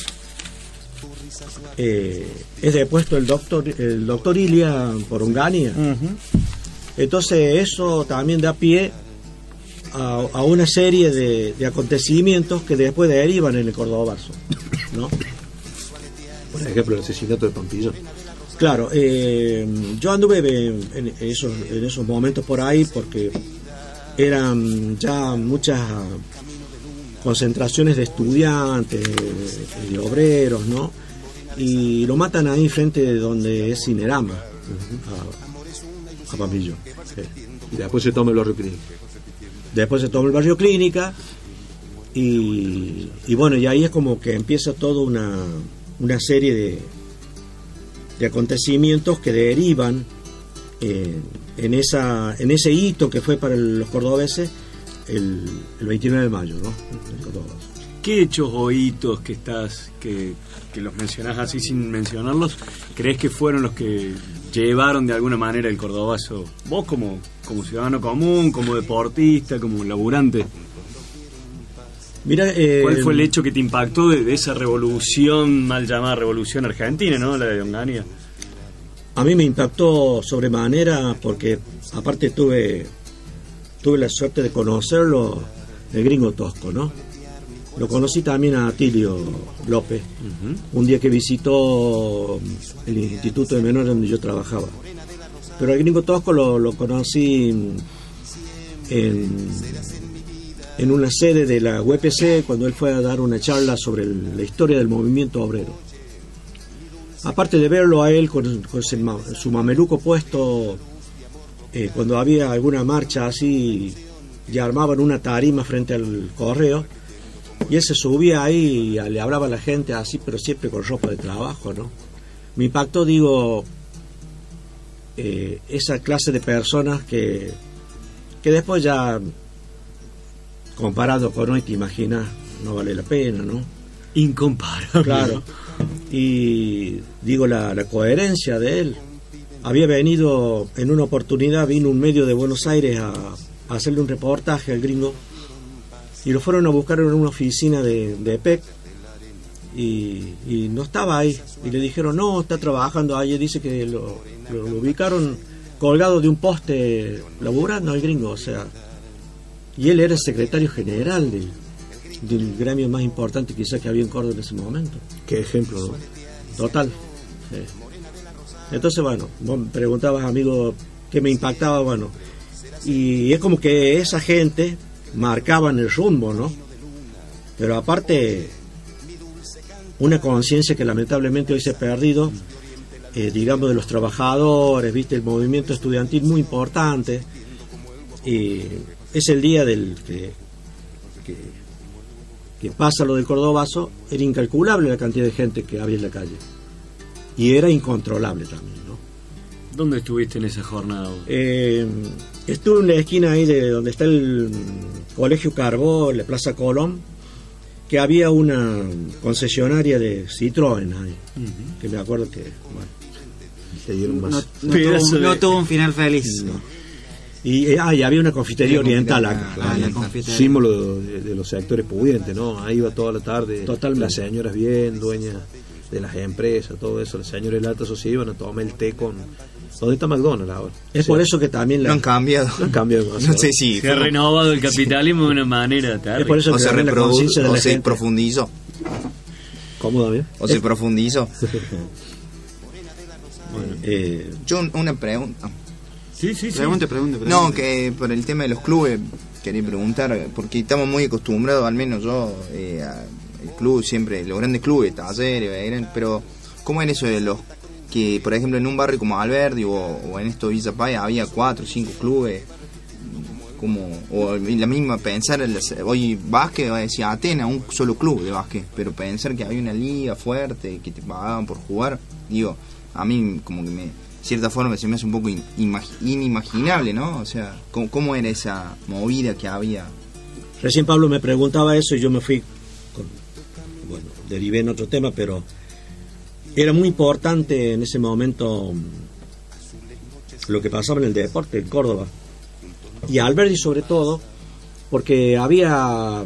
[SPEAKER 9] es depuesto el doctor Ilia por Ungania. Entonces eso también da pie a una serie de acontecimientos que después derivan en el Cordobazo, ¿no?
[SPEAKER 6] Por ejemplo, el asesinato de Pampillón.
[SPEAKER 9] Claro, yo anduve en esos momentos por ahí, porque eran ya muchas concentraciones de estudiantes, de obreros, ¿no? Y lo matan ahí frente de donde es Cinerama, a Pampillón.
[SPEAKER 6] Sí. Y después se toma el Orrio Clínico.
[SPEAKER 9] Después se tomó el barrio Clínica y bueno, y ahí es como que empieza toda una serie de acontecimientos que derivan en ese hito que fue para los cordobeses el 29 de mayo, ¿no? El Cordobazo.
[SPEAKER 7] ¿Qué hechos o hitos que los mencionás así sin mencionarlos, crees que fueron los que llevaron de alguna manera el Cordobazo? Vos como ciudadano común, como deportista, como laburante.
[SPEAKER 9] Mira,
[SPEAKER 7] ¿cuál fue el hecho que te impactó de esa revolución, mal llamada revolución argentina, ¿no? La de Onganía.
[SPEAKER 9] A mí me impactó sobremanera porque aparte tuve la suerte de conocerlo, el Gringo Tosco, ¿no? Lo conocí también a Atilio López, un día que visitó el Instituto de Menores donde yo trabajaba. Pero al Gringo Tosco lo conocí en una sede de la UPC cuando él fue a dar una charla sobre la historia del movimiento obrero. Aparte de verlo a él con su mameluco puesto, cuando había alguna marcha así, ya armaban una tarima frente al correo, y él se subía ahí y le hablaba a la gente así, pero siempre con ropa de trabajo, ¿no? Me impactó, digo, esa clase de personas que después ya, comparado con hoy, te imaginas, no vale la pena, ¿no?
[SPEAKER 7] Incomparable.
[SPEAKER 9] Claro. Y digo, la coherencia de él. Había venido, en una oportunidad, vino un medio de Buenos Aires a hacerle un reportaje al Gringo, y lo fueron a buscar en una oficina de EPEC, y no estaba ahí, y le dijeron, no, está trabajando ahí. Dice que lo ubicaron colgado de un poste laburando al Gringo, o sea, y él era el secretario general del gremio más importante quizás que había en Córdoba en ese momento.
[SPEAKER 6] Qué ejemplo, ¿no?
[SPEAKER 9] Total. Sí. Entonces, bueno, vos me preguntabas, amigo, qué me impactaba, bueno, y es como que esa gente marcaban el rumbo, ¿no? Pero aparte, una conciencia que lamentablemente hoy se ha perdido, digamos, de los trabajadores, ¿viste? El movimiento estudiantil muy importante, y es el día del que pasa lo del Cordobazo. Era incalculable la cantidad de gente que había en la calle, y era incontrolable también, ¿no?
[SPEAKER 7] ¿Dónde estuviste en esa jornada?
[SPEAKER 9] Estuve en la esquina ahí de donde está el Colegio Carbó, la Plaza Colón, que había una concesionaria de Citroën ahí, que me acuerdo que, bueno, se dieron más.
[SPEAKER 4] No tuvo un final feliz.
[SPEAKER 9] No. Y había una confitería oriental acá.
[SPEAKER 6] Símbolo de los sectores pudientes, ¿no? Ahí iba toda la tarde.
[SPEAKER 9] Totalmente.
[SPEAKER 6] Las señoras bien, dueñas de las empresas, todo eso. Las señoras de la alta sociedad iban a tomar el té con... ¿Dónde está McDonald's ahora?
[SPEAKER 9] Es por eso que también
[SPEAKER 8] lo han cambiado.
[SPEAKER 6] Lo han cambiado.
[SPEAKER 8] No sé si...
[SPEAKER 7] Se ha renovado el capitalismo de una manera terrible.
[SPEAKER 9] Es por eso que
[SPEAKER 8] se
[SPEAKER 9] la conciencia de la
[SPEAKER 8] se
[SPEAKER 9] gente
[SPEAKER 8] profundizó.
[SPEAKER 9] ¿Cómo, David?
[SPEAKER 8] Se profundizó.
[SPEAKER 9] Bueno,
[SPEAKER 8] yo una pregunta.
[SPEAKER 7] Sí.
[SPEAKER 4] Pregunte.
[SPEAKER 8] No, que por el tema de los clubes quería preguntar, porque estamos muy acostumbrados, al menos yo, el club siempre, los grandes clubes, Talleres, pero ¿cómo era eso de los que, por ejemplo, en un barrio como Alberdi o en esto Villa Paya había 4 o 5 clubes? O la misma pensar, hoy básquet, decía Atenas, un solo club de básquet, pero pensar que había una liga fuerte, que te pagaban por jugar, digo, a mí como que de cierta forma se me hace un poco inimaginable, ¿no? O sea, ¿cómo era esa movida que había?
[SPEAKER 9] Recién Pablo me preguntaba eso y yo me fui derivé en otro tema, pero era muy importante en ese momento lo que pasaba en el deporte en Córdoba, y Alberdi sobre todo, porque había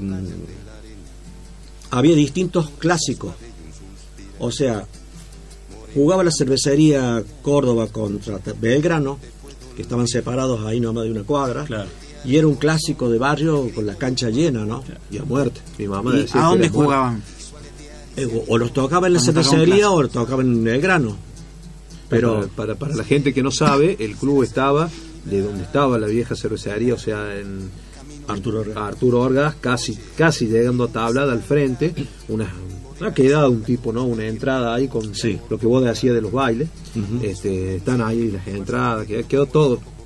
[SPEAKER 9] distintos clásicos. O sea, jugaba la cervecería Córdoba contra Belgrano, que estaban separados ahí nomás de una cuadra,
[SPEAKER 7] claro.
[SPEAKER 9] Y era un clásico de barrio con la cancha llena, ¿no? Y a muerte. Mi mamá decía
[SPEAKER 4] ¿A dónde
[SPEAKER 9] que
[SPEAKER 4] jugaban?
[SPEAKER 9] O los tocaba en la cervecería o los tocaba en Belgrano.
[SPEAKER 6] Pero para la gente que no sabe, el club estaba de donde estaba la vieja cervecería, o sea, en Arturo Orgaz, casi llegando a Tablada al frente, una quedada, un tipo, ¿no? Una entrada ahí con lo que vos decías de los bailes. Están ahí las entradas, quedó todo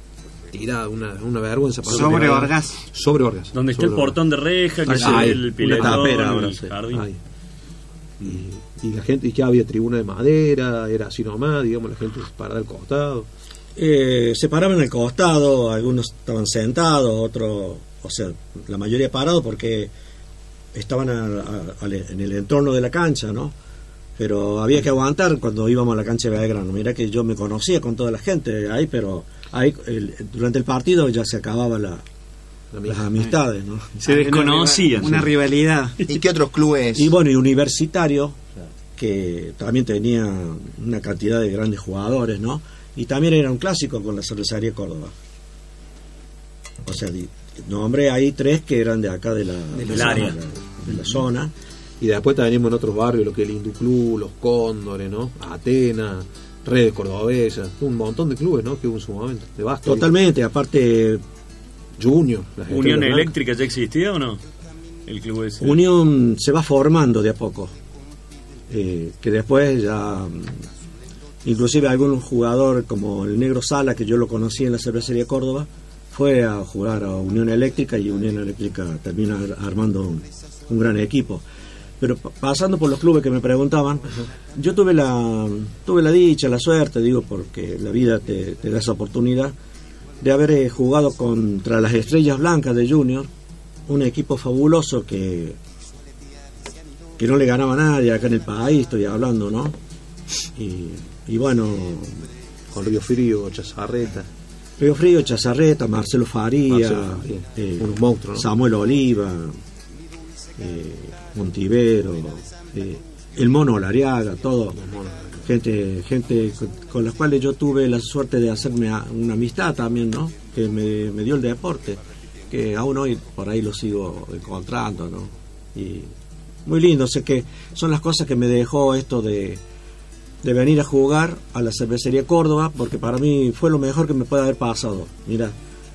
[SPEAKER 6] tirada, una vergüenza.
[SPEAKER 4] Sobre Orgaz.
[SPEAKER 6] Sobre Orgaz.
[SPEAKER 7] Donde está el portón de reja, que es el piletón,
[SPEAKER 9] una tapera ahora,
[SPEAKER 7] el
[SPEAKER 9] sí.
[SPEAKER 7] jardín.
[SPEAKER 6] Ahí. Y la gente, y que había tribuna de madera, era así nomás, digamos, la gente parada al costado.
[SPEAKER 9] Se paraban al costado, algunos estaban sentados, otros, o sea, la mayoría parados porque estaban en el entorno de la cancha, ¿no? Pero había que aguantar cuando íbamos a la cancha de Belgrano. Mira que yo me conocía con toda la gente ahí, pero ahí durante el partido ya se acababan las amistades, ¿no?
[SPEAKER 7] Se desconocían.
[SPEAKER 4] Una rivalidad.
[SPEAKER 8] ¿Y qué otros clubes?
[SPEAKER 9] Y bueno, y Universitario, que también tenía una cantidad de grandes jugadores, ¿no? Y también era un clásico con la Cervecería Córdoba. O sea, nombré ahí 3 que eran de acá del área, de la zona.
[SPEAKER 6] Y después tenemos en otros barrios lo que es el Induclub, los Cóndores, ¿no? Atenas, Redes Cordobesas, un montón de clubes, ¿no? Que hubo en su momento, de básquet.
[SPEAKER 9] Totalmente, aparte
[SPEAKER 6] Junior.
[SPEAKER 7] ¿Unión Eléctrica ya existía o no? El club ese.
[SPEAKER 9] Unión se va formando de a poco. Que después ya... Inclusive algún jugador como el Negro Sala, que yo lo conocí en la Cervecería Córdoba, fue a jugar a Unión Eléctrica y Unión Eléctrica termina armando un gran equipo. Pero pasando por los clubes que me preguntaban, yo tuve la dicha, la suerte, digo, porque la vida te da esa oportunidad, de haber jugado contra las Estrellas Blancas de Junior, un equipo fabuloso que no le ganaba a nadie acá en el país, estoy hablando, ¿no? Y bueno,
[SPEAKER 6] con Río Frío, Chazarreta.
[SPEAKER 9] Río Frío, Chazarreta, Marcelo Faría,
[SPEAKER 6] unos monstruos, ¿no?
[SPEAKER 9] Samuel Oliva, Montivero, el Mono Lariaga, todo gente con las cuales yo tuve la suerte de hacerme una amistad también, ¿no? Que me dio el deporte, que aún hoy por ahí lo sigo encontrando, ¿no? Y muy lindo, sé que son las cosas que me dejó esto de venir a jugar a la Cervecería Córdoba, porque para mí fue lo mejor que me puede haber pasado. Mira,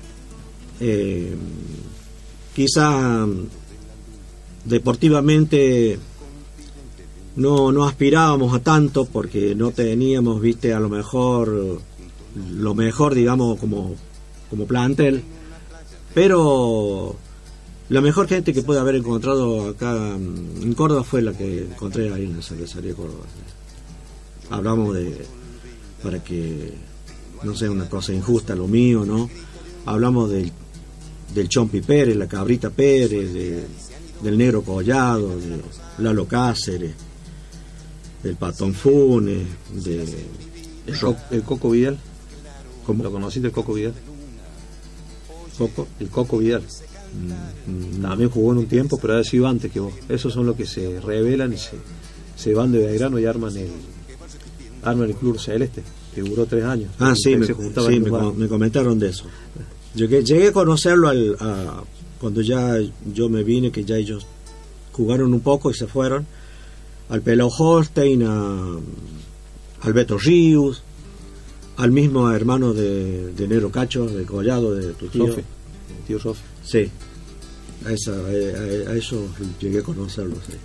[SPEAKER 9] quizá deportivamente no aspirábamos a tanto porque no teníamos, viste, a lo mejor digamos como plantel, pero la mejor gente que puede haber encontrado acá en Córdoba fue la que encontré ahí en la Cervecería Córdoba. Hablamos para que no sea una cosa injusta lo mío, ¿no? Hablamos del Chompi Pérez, la Cabrita Pérez, del Negro Collado, de Lalo Cáceres, del Patón Funes,
[SPEAKER 6] el Coco Vidal.
[SPEAKER 9] ¿Cómo?
[SPEAKER 6] ¿Lo conociste, el Coco Vidal?
[SPEAKER 9] ¿Coco?
[SPEAKER 6] El Coco Vidal. También jugó en un tiempo, pero ha sido antes que vos. Esos son los que se rebelan y se van de Belgrano y arman el Club Celeste, que duró 3 años.
[SPEAKER 9] Sí, me comentaron de eso. Llegué a conocerlo cuando ya yo me vine, que ya ellos jugaron un poco y se fueron, al Pelao Holstein, al Beto Ríos, al mismo hermano de Nero Cacho, de Collado, de tu tío.
[SPEAKER 6] Sofi, el tío Sofi.
[SPEAKER 9] Sí, a eso llegué a conocerlo, sí.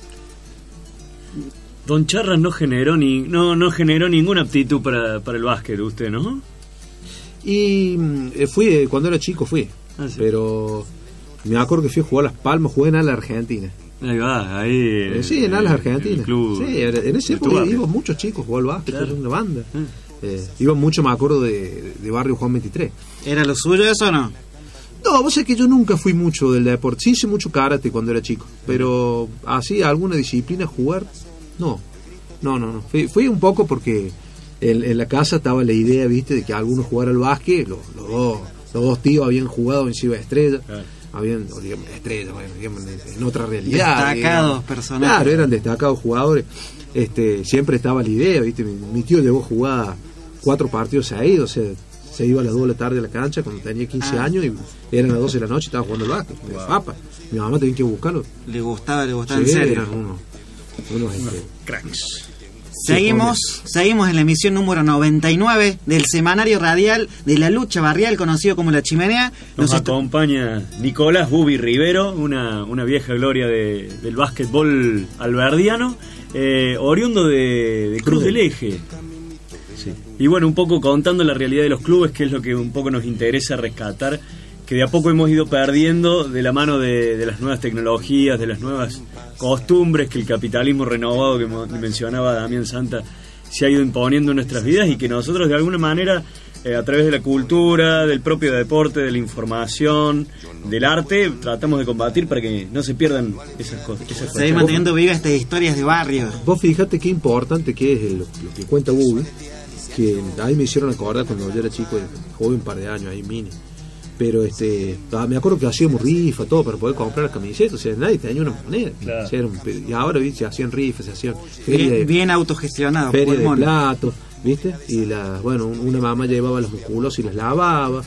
[SPEAKER 7] Don Charras no generó ninguna aptitud para el básquet, usted, ¿no?
[SPEAKER 6] Y fui, cuando era chico fui,
[SPEAKER 7] sí.
[SPEAKER 6] Pero me acuerdo que fui a jugar a Las Palmas, jugué en Alas Argentina.
[SPEAKER 7] Ahí va, ahí.
[SPEAKER 6] Sí, en Alas Argentina. Sí, en ese época iban muchos chicos a jugar al básquet,
[SPEAKER 7] claro.
[SPEAKER 6] Era una banda. Iban mucho, me acuerdo, de barrio Juan 23.
[SPEAKER 4] ¿Era lo suyo eso o no?
[SPEAKER 6] No, vos sabés que yo nunca fui mucho del deporte. Sí hice mucho karate cuando era chico, pero así alguna disciplina jugar, no. Fui un poco porque en la casa estaba la idea, viste, de que algunos jugaran al básquet. Los dos tíos habían jugado en Ciudad Estrella, habían, digamos, estrellas, digamos, en otra realidad.
[SPEAKER 4] Destacados personajes.
[SPEAKER 6] Claro, eran destacados jugadores. Siempre estaba la idea, viste. Mi tío llegó a jugar 4 partidos seguidos, o sea, se iba a las 2 de la tarde a la cancha cuando tenía 15 años y eran las 12 de la noche y estaba jugando al básquet. Papá, mi mamá tenía que buscarlo.
[SPEAKER 4] Le gustaba
[SPEAKER 6] Sí,
[SPEAKER 4] en serio.
[SPEAKER 6] eran unos
[SPEAKER 7] cracks.
[SPEAKER 4] Seguimos en la emisión número 99 del semanario radial de la lucha barrial conocido como La Chimenea.
[SPEAKER 7] Nos acompaña Nicolás Bubi Rivero, una vieja gloria del básquetbol alberdiano, oriundo de Cruz del Eje.
[SPEAKER 6] Sí.
[SPEAKER 7] Y bueno, un poco contando la realidad de los clubes, que es lo que un poco nos interesa rescatar, que de a poco hemos ido perdiendo de la mano de las nuevas tecnologías, de las nuevas costumbres que el capitalismo renovado que mencionaba Damián Santa se ha ido imponiendo en nuestras vidas, y que nosotros de alguna manera, a través de la cultura, del propio deporte, de la información, del arte, tratamos de combatir para que no se pierdan esas cosas.
[SPEAKER 4] Seguir manteniendo vivas estas historias de barrio.
[SPEAKER 6] Vos fíjate qué importante que es lo que cuenta Bubi, que a mí me hicieron acordar cuando yo era chico, joven, un par de años ahí, mini. Pero me acuerdo que hacíamos rifa, todo para poder comprar las camisetas, o sea, nadie tenía una moneda.
[SPEAKER 7] Claro.
[SPEAKER 6] O sea, y ahora, ¿viste? Se hacían rifas, se hacían
[SPEAKER 4] bien autogestionado.
[SPEAKER 6] feria de platos, ¿viste? Y una mamá llevaba los musculos y las lavaba.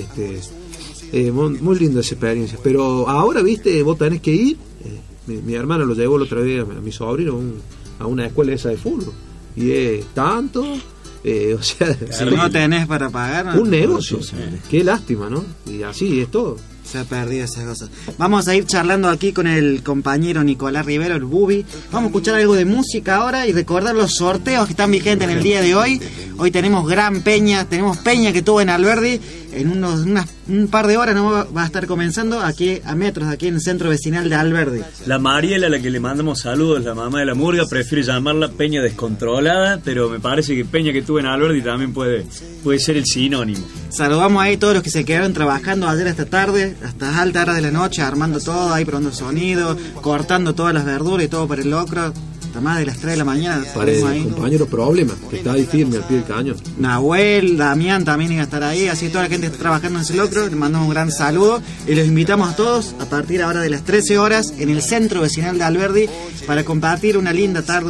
[SPEAKER 6] Muy linda esa experiencia. Pero ahora, ¿viste? Vos tenés que ir. Mi hermano lo llevó la otra vez a mi sobrino a una escuela esa de fútbol. Y es tanto. O sea,
[SPEAKER 4] si no tenés para pagar,
[SPEAKER 6] un negocio. Qué lástima, ¿no? Y así es todo.
[SPEAKER 4] Se ha perdido esas cosas. Vamos a ir charlando aquí con el compañero Nicolás Rivero, el Bubi. Vamos a escuchar algo de música ahora y recordar los sorteos que están vigentes en el día de hoy. Hoy tenemos gran peña, tenemos peña que tuvo en Alberdi. En un par de horas no va a estar comenzando aquí a metros, aquí en el centro vecinal de Alberdi.
[SPEAKER 7] La Mariela, a la que le mandamos saludos, la mamá de la murga, prefiere llamarla peña descontrolada, pero me parece que peña que tuvo en Alberdi también puede ser el sinónimo.
[SPEAKER 4] Saludamos ahí a todos los que se quedaron trabajando ayer esta tarde, hasta alta hora de la noche, armando todo, ahí probando sonido, cortando todas las verduras y todo para el locro. Hasta más de las 3 de la mañana.
[SPEAKER 6] Para el compañero Problema, que está ahí firme al pie del cañón.
[SPEAKER 4] Nahuel, Damián también iba a estar ahí, así toda la gente que está trabajando en ese locro, le mandamos un gran saludo y los invitamos a todos a partir ahora de las 13 horas en el centro vecinal de Alberdi para compartir una linda tarde,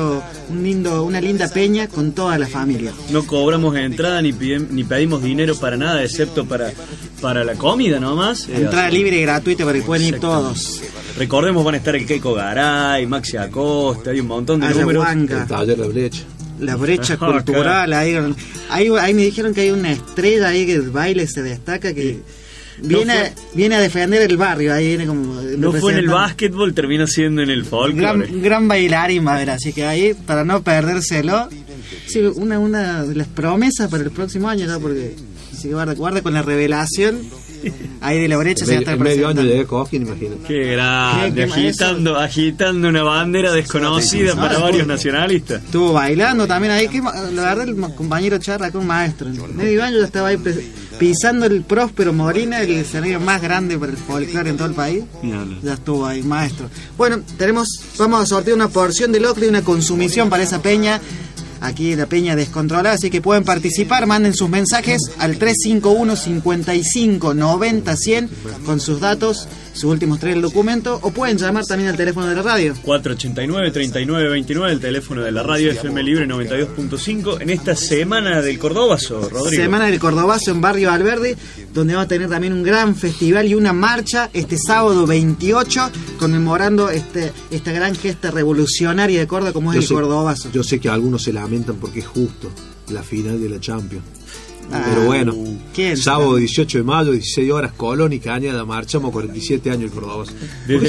[SPEAKER 4] una linda peña con toda la familia.
[SPEAKER 7] No cobramos entrada ni pedimos dinero para nada, excepto para la comida nomás.
[SPEAKER 4] Entrada libre y gratuita para que puedan ir todos.
[SPEAKER 7] Recordemos, van a estar el Keiko Garay, Maxi Acosta, hay un montón de números.
[SPEAKER 6] El taller La Brecha.
[SPEAKER 4] La brecha cultural, ahí me dijeron que hay una estrella ahí que el baile se destaca, que viene a defender el barrio, ahí viene como...
[SPEAKER 7] No fue en el básquetbol, termina siendo en el folclore.
[SPEAKER 4] Gran bailarín, va a ver, así que ahí, para no perdérselo, sí, una de las promesas para el próximo año, ¿no? Porque si guarda con la revelación... Ahí de La Brecha se va a estar presentando.
[SPEAKER 6] Medio año de Coquín, imagino.
[SPEAKER 7] Qué grande, agitando una bandera desconocida para varios nacionalistas.
[SPEAKER 4] Estuvo bailando también ahí, que la verdad el compañero Charra con un maestro. Medio año ya estaba ahí pisando el Próspero Molina, el escenario más grande para el folclore en todo el país. Ya estuvo ahí, maestro. Bueno, vamos a sortear una porción de locro y una consumición para esa peña. Aquí la peña descontrolada, así que pueden participar, manden sus mensajes al 351 55 90 100 con sus datos, sus últimos 3 del documento, o pueden llamar también al teléfono de la radio
[SPEAKER 7] 489-3929, el teléfono de la radio FM Libre 92.5, en esta semana del Cordobazo, Rodrigo.
[SPEAKER 4] Semana del Cordobazo en Barrio Alberdi, donde va a tener también un gran festival y una marcha este sábado 28, conmemorando esta gran gesta revolucionaria de Córdoba como es el Cordobazo.
[SPEAKER 6] Yo sé que algunos se lamentan porque es justo la final de la Champions. Pero bueno, sábado 18 de mayo, 16 horas, Colón y Cañada, marchamos 47 años el Cordobazo.
[SPEAKER 7] Desde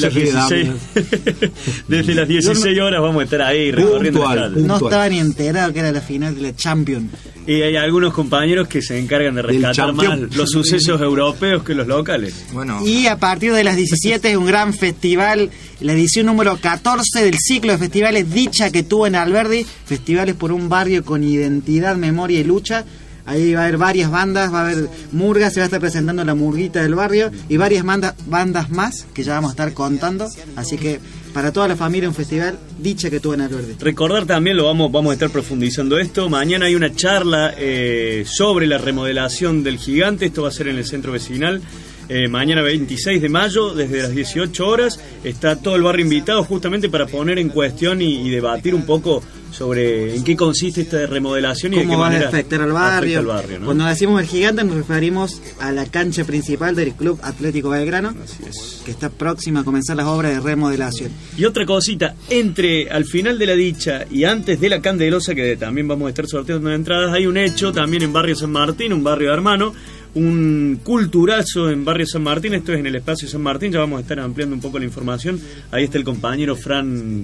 [SPEAKER 7] las 16 horas vamos a estar ahí recorriendo la calle.
[SPEAKER 4] No estaba ni enterado que era la final de la Champions.
[SPEAKER 7] Y hay algunos compañeros que se encargan de rescatar más los sucesos europeos que los locales.
[SPEAKER 8] Bueno.
[SPEAKER 4] Y a partir de las 17 es un gran festival, la edición número 14 del ciclo de festivales Dicha que tuvo en Alberdi, festivales por un barrio con identidad, memoria y lucha. Ahí va a haber varias bandas, va a haber murga, se va a estar presentando la murguita del barrio y varias bandas más que ya vamos a estar contando. Así que para toda la familia un festival Dicha que tuvo en Alberdi.
[SPEAKER 7] Recordar también, vamos a estar profundizando esto, mañana hay una charla sobre la remodelación del Gigante, esto va a ser en el centro vecinal. Mañana 26 de mayo, desde las 18 horas, está todo el barrio invitado justamente para poner en cuestión y debatir un poco sobre en qué consiste esta remodelación y de qué manera
[SPEAKER 4] afectar al barrio,
[SPEAKER 7] ¿no?
[SPEAKER 4] Cuando decimos el Gigante nos referimos a la cancha principal del Club Atlético Belgrano, que está próxima a comenzar las obras de remodelación.
[SPEAKER 7] Y otra cosita, al final de la Dicha y antes de la Candelosa, que también vamos a estar sorteando entradas, hay un hecho también en Barrio San Martín, un barrio hermano, un culturazo en Barrio San Martín, esto es en el Espacio San Martín, ya vamos a estar ampliando un poco la información. Ahí está el compañero Fran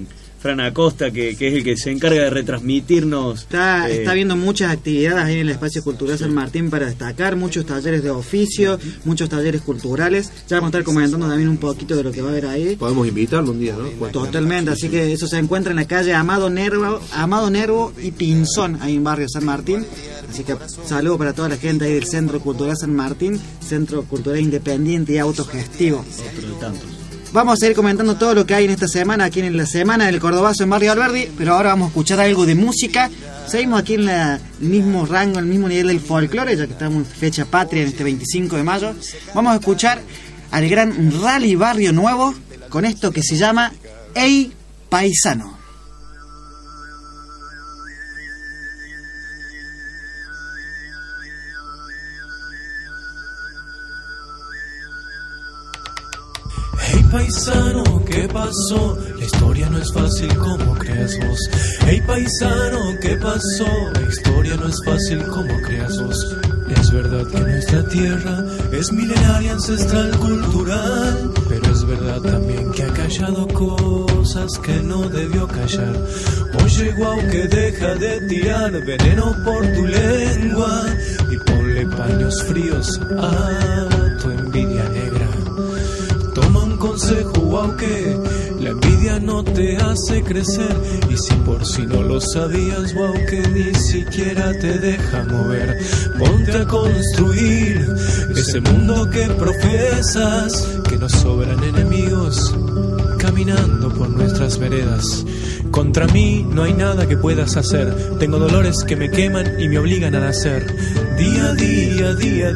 [SPEAKER 7] Fran Acosta, que es el que se encarga de retransmitirnos.
[SPEAKER 4] Está viendo muchas actividades ahí en el Espacio Cultural San Martín para destacar, muchos talleres de oficio, muchos talleres culturales. Ya vamos a estar comentando también un poquito de lo que va a haber ahí.
[SPEAKER 6] Podemos invitarlo un día, ¿no?
[SPEAKER 4] Totalmente, así que eso se encuentra en la calle Amado Nervo y Pinzón, ahí en barrio San Martín. Así que saludo para toda la gente ahí del Centro Cultural San Martín, Centro Cultural Independiente y Autogestivo.
[SPEAKER 7] Otro de tantos.
[SPEAKER 4] Vamos a seguir comentando todo lo que hay en esta semana, aquí en la Semana del Cordobazo en Barrio Alberdi, pero ahora vamos a escuchar algo de música. Seguimos aquí en el mismo rango, en el mismo nivel del folclore, ya que estamos en fecha patria en este 25 de mayo. Vamos a escuchar al gran Rally Barrio Nuevo con esto que se llama Ey Paisano.
[SPEAKER 5] Hey paisano, ¿qué pasó? La historia no es fácil como creas vos. Hey paisano, ¿qué pasó? La historia no es fácil como creas vos. Es verdad que nuestra tierra es milenaria, ancestral, cultural, pero es verdad también que ha callado cosas que no debió callar. Oye guau, que deja de tirar veneno por tu lengua y ponle paños fríos a tu envidia negra. Toma un consejo, guau, que la envidia no te hace crecer. Y si por si no lo sabías, guau, que ni siquiera te deja mover. Ponte a construir ese mundo que profesas, que nos sobran enemigos caminando por nuestras veredas. Contra mí no hay nada que puedas hacer. Tengo dolores que me queman y me obligan a nacer. Día a día, día a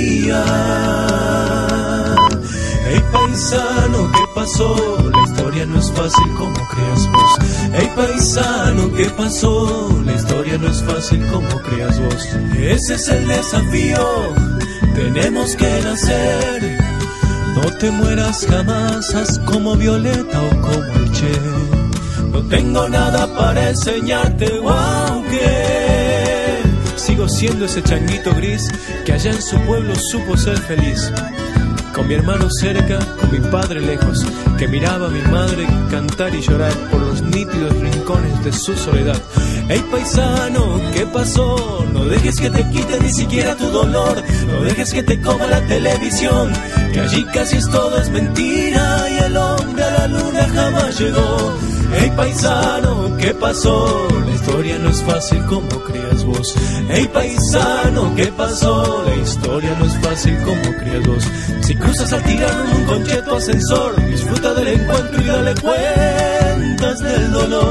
[SPEAKER 5] día. Hey paisano, ¿qué pasó? La historia no es fácil como creas vos. Hey paisano, ¿qué pasó? La historia no es fácil como creas vos. Ese es el desafío, tenemos que nacer. No te mueras jamás, haz como Violeta o como el Che. No tengo nada para enseñarte, wow, que sigo siendo ese changuito gris que allá en su pueblo supo ser feliz. Con mi hermano cerca, con mi padre lejos, que miraba a mi madre cantar y llorar por los nítidos rincones de su soledad. Hey paisano, ¿qué pasó? No dejes que te quite ni siquiera tu dolor. No dejes que te coma la televisión, que allí casi todo es mentira y el hombre a la luna jamás llegó. Hey paisano, ¿qué pasó? La historia no es fácil como creas vos. Hey paisano, ¿qué pasó? La historia no es fácil como creas vos. Si cruzas al tirano en un concheto ascensor, disfruta del encuentro y dale cuentas del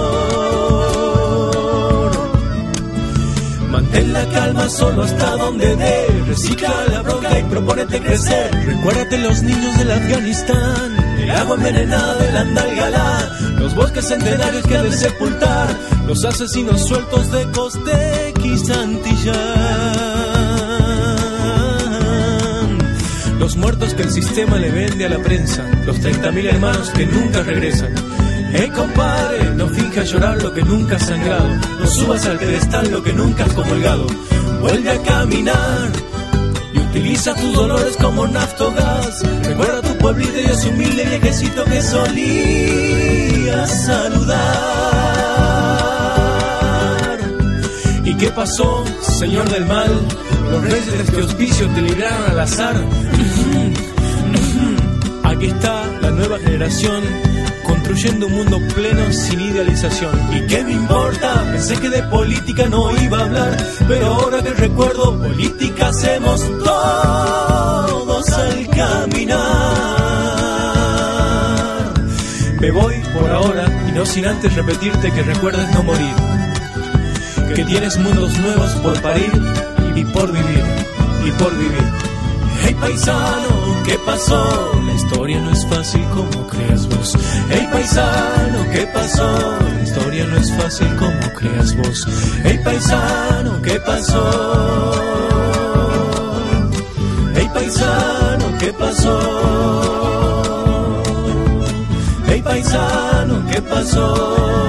[SPEAKER 5] dolor. Mantén la calma solo hasta donde dé. Recicla la bronca y propónete crecer. Recuérdate los niños del Afganistán, el agua envenenada del Andalgalá, los bosques centenarios que han de sepultar los asesinos sueltos de Costec y Santillán, los muertos que el sistema le vende a la prensa, los 30.000 hermanos que nunca regresan. Compadre, no finjas llorar lo que nunca has sangrado, no subas al pedestal lo que nunca has comulgado. Vuelve a caminar y utiliza tus dolores como naftogás. Recuerda tu pueblito y ese humilde viejecito que solía saludar. ¿Y qué pasó, señor del mal? Los reyes de este hospicio te libraron al azar. Aquí está la nueva generación, construyendo un mundo pleno sin idealización. ¿Y qué me importa? Pensé que de política no iba a hablar, pero ahora que recuerdo, política hacemos todos al caminar. Me voy por ahora y no sin antes repetirte que recuerdes no morir, que tienes mundos nuevos por parir y por vivir, y por vivir. Hey paisano, ¿qué pasó? La historia no es fácil como creas vos. Hey paisano, ¿qué pasó? La historia no es fácil como creas vos. Hey paisano, ¿qué pasó? Hey paisano, ¿qué pasó? Hey paisano, ¿qué pasó?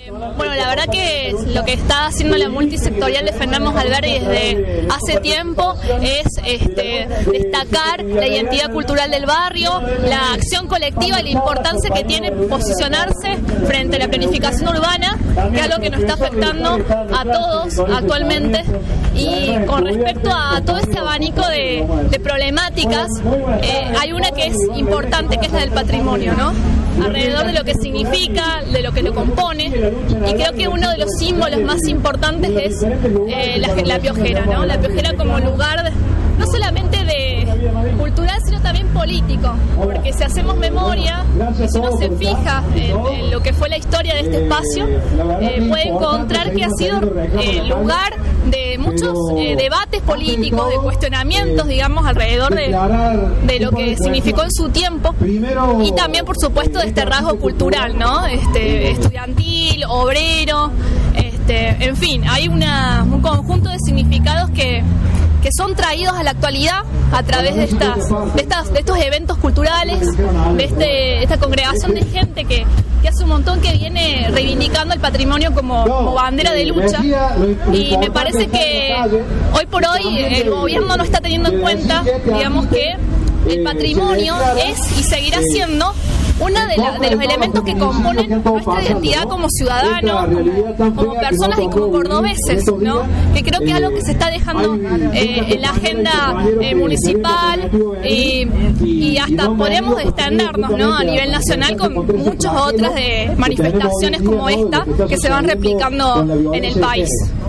[SPEAKER 10] Bueno, la verdad que lo que está haciendo la multisectorial Defendamos Alberdi desde hace tiempo es destacar la identidad cultural del barrio, la acción colectiva y la importancia que tiene posicionarse frente a la planificación urbana, que es algo que nos está afectando a todos actualmente. Y con respecto a todo este abanico de problemáticas, hay una que es importante, que es la del patrimonio, ¿no? Alrededor de lo que significa, de lo que lo compone, y creo que uno de los símbolos más importantes es la Piojera, ¿no? La Piojera como lugar no solamente de cultural, sino también político, porque si hacemos memoria, y si uno se fija en lo que fue la historia de este espacio, puede encontrar que ha sido lugar de muchos debates políticos, de cuestionamientos, digamos, alrededor de lo que significó en su tiempo, y también, por supuesto, de este rasgo cultural, ¿no? Estudiantil, obrero, en fin, hay un conjunto de significados que son traídos a la actualidad a través de estos eventos culturales, de esta congregación de gente que hace un montón que viene reivindicando el patrimonio como bandera de lucha, y me parece que hoy por hoy el gobierno no está teniendo en cuenta, digamos, que el patrimonio es y seguirá siendo uno de los elementos que componen nuestra identidad como ciudadanos, como personas y como cordobeses, ¿no? Que creo que es algo que se está dejando en la agenda municipal, y hasta podemos extendernos, ¿no? A nivel nacional, con muchas otras de manifestaciones como esta que se van replicando en el país.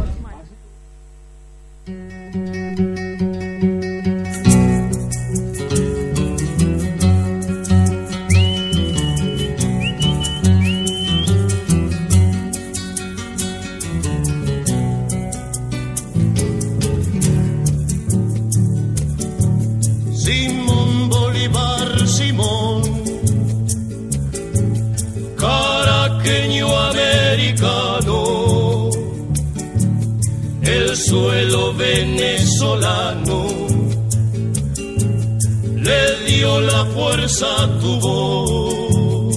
[SPEAKER 5] Suelo venezolano le dio la fuerza a tu voz.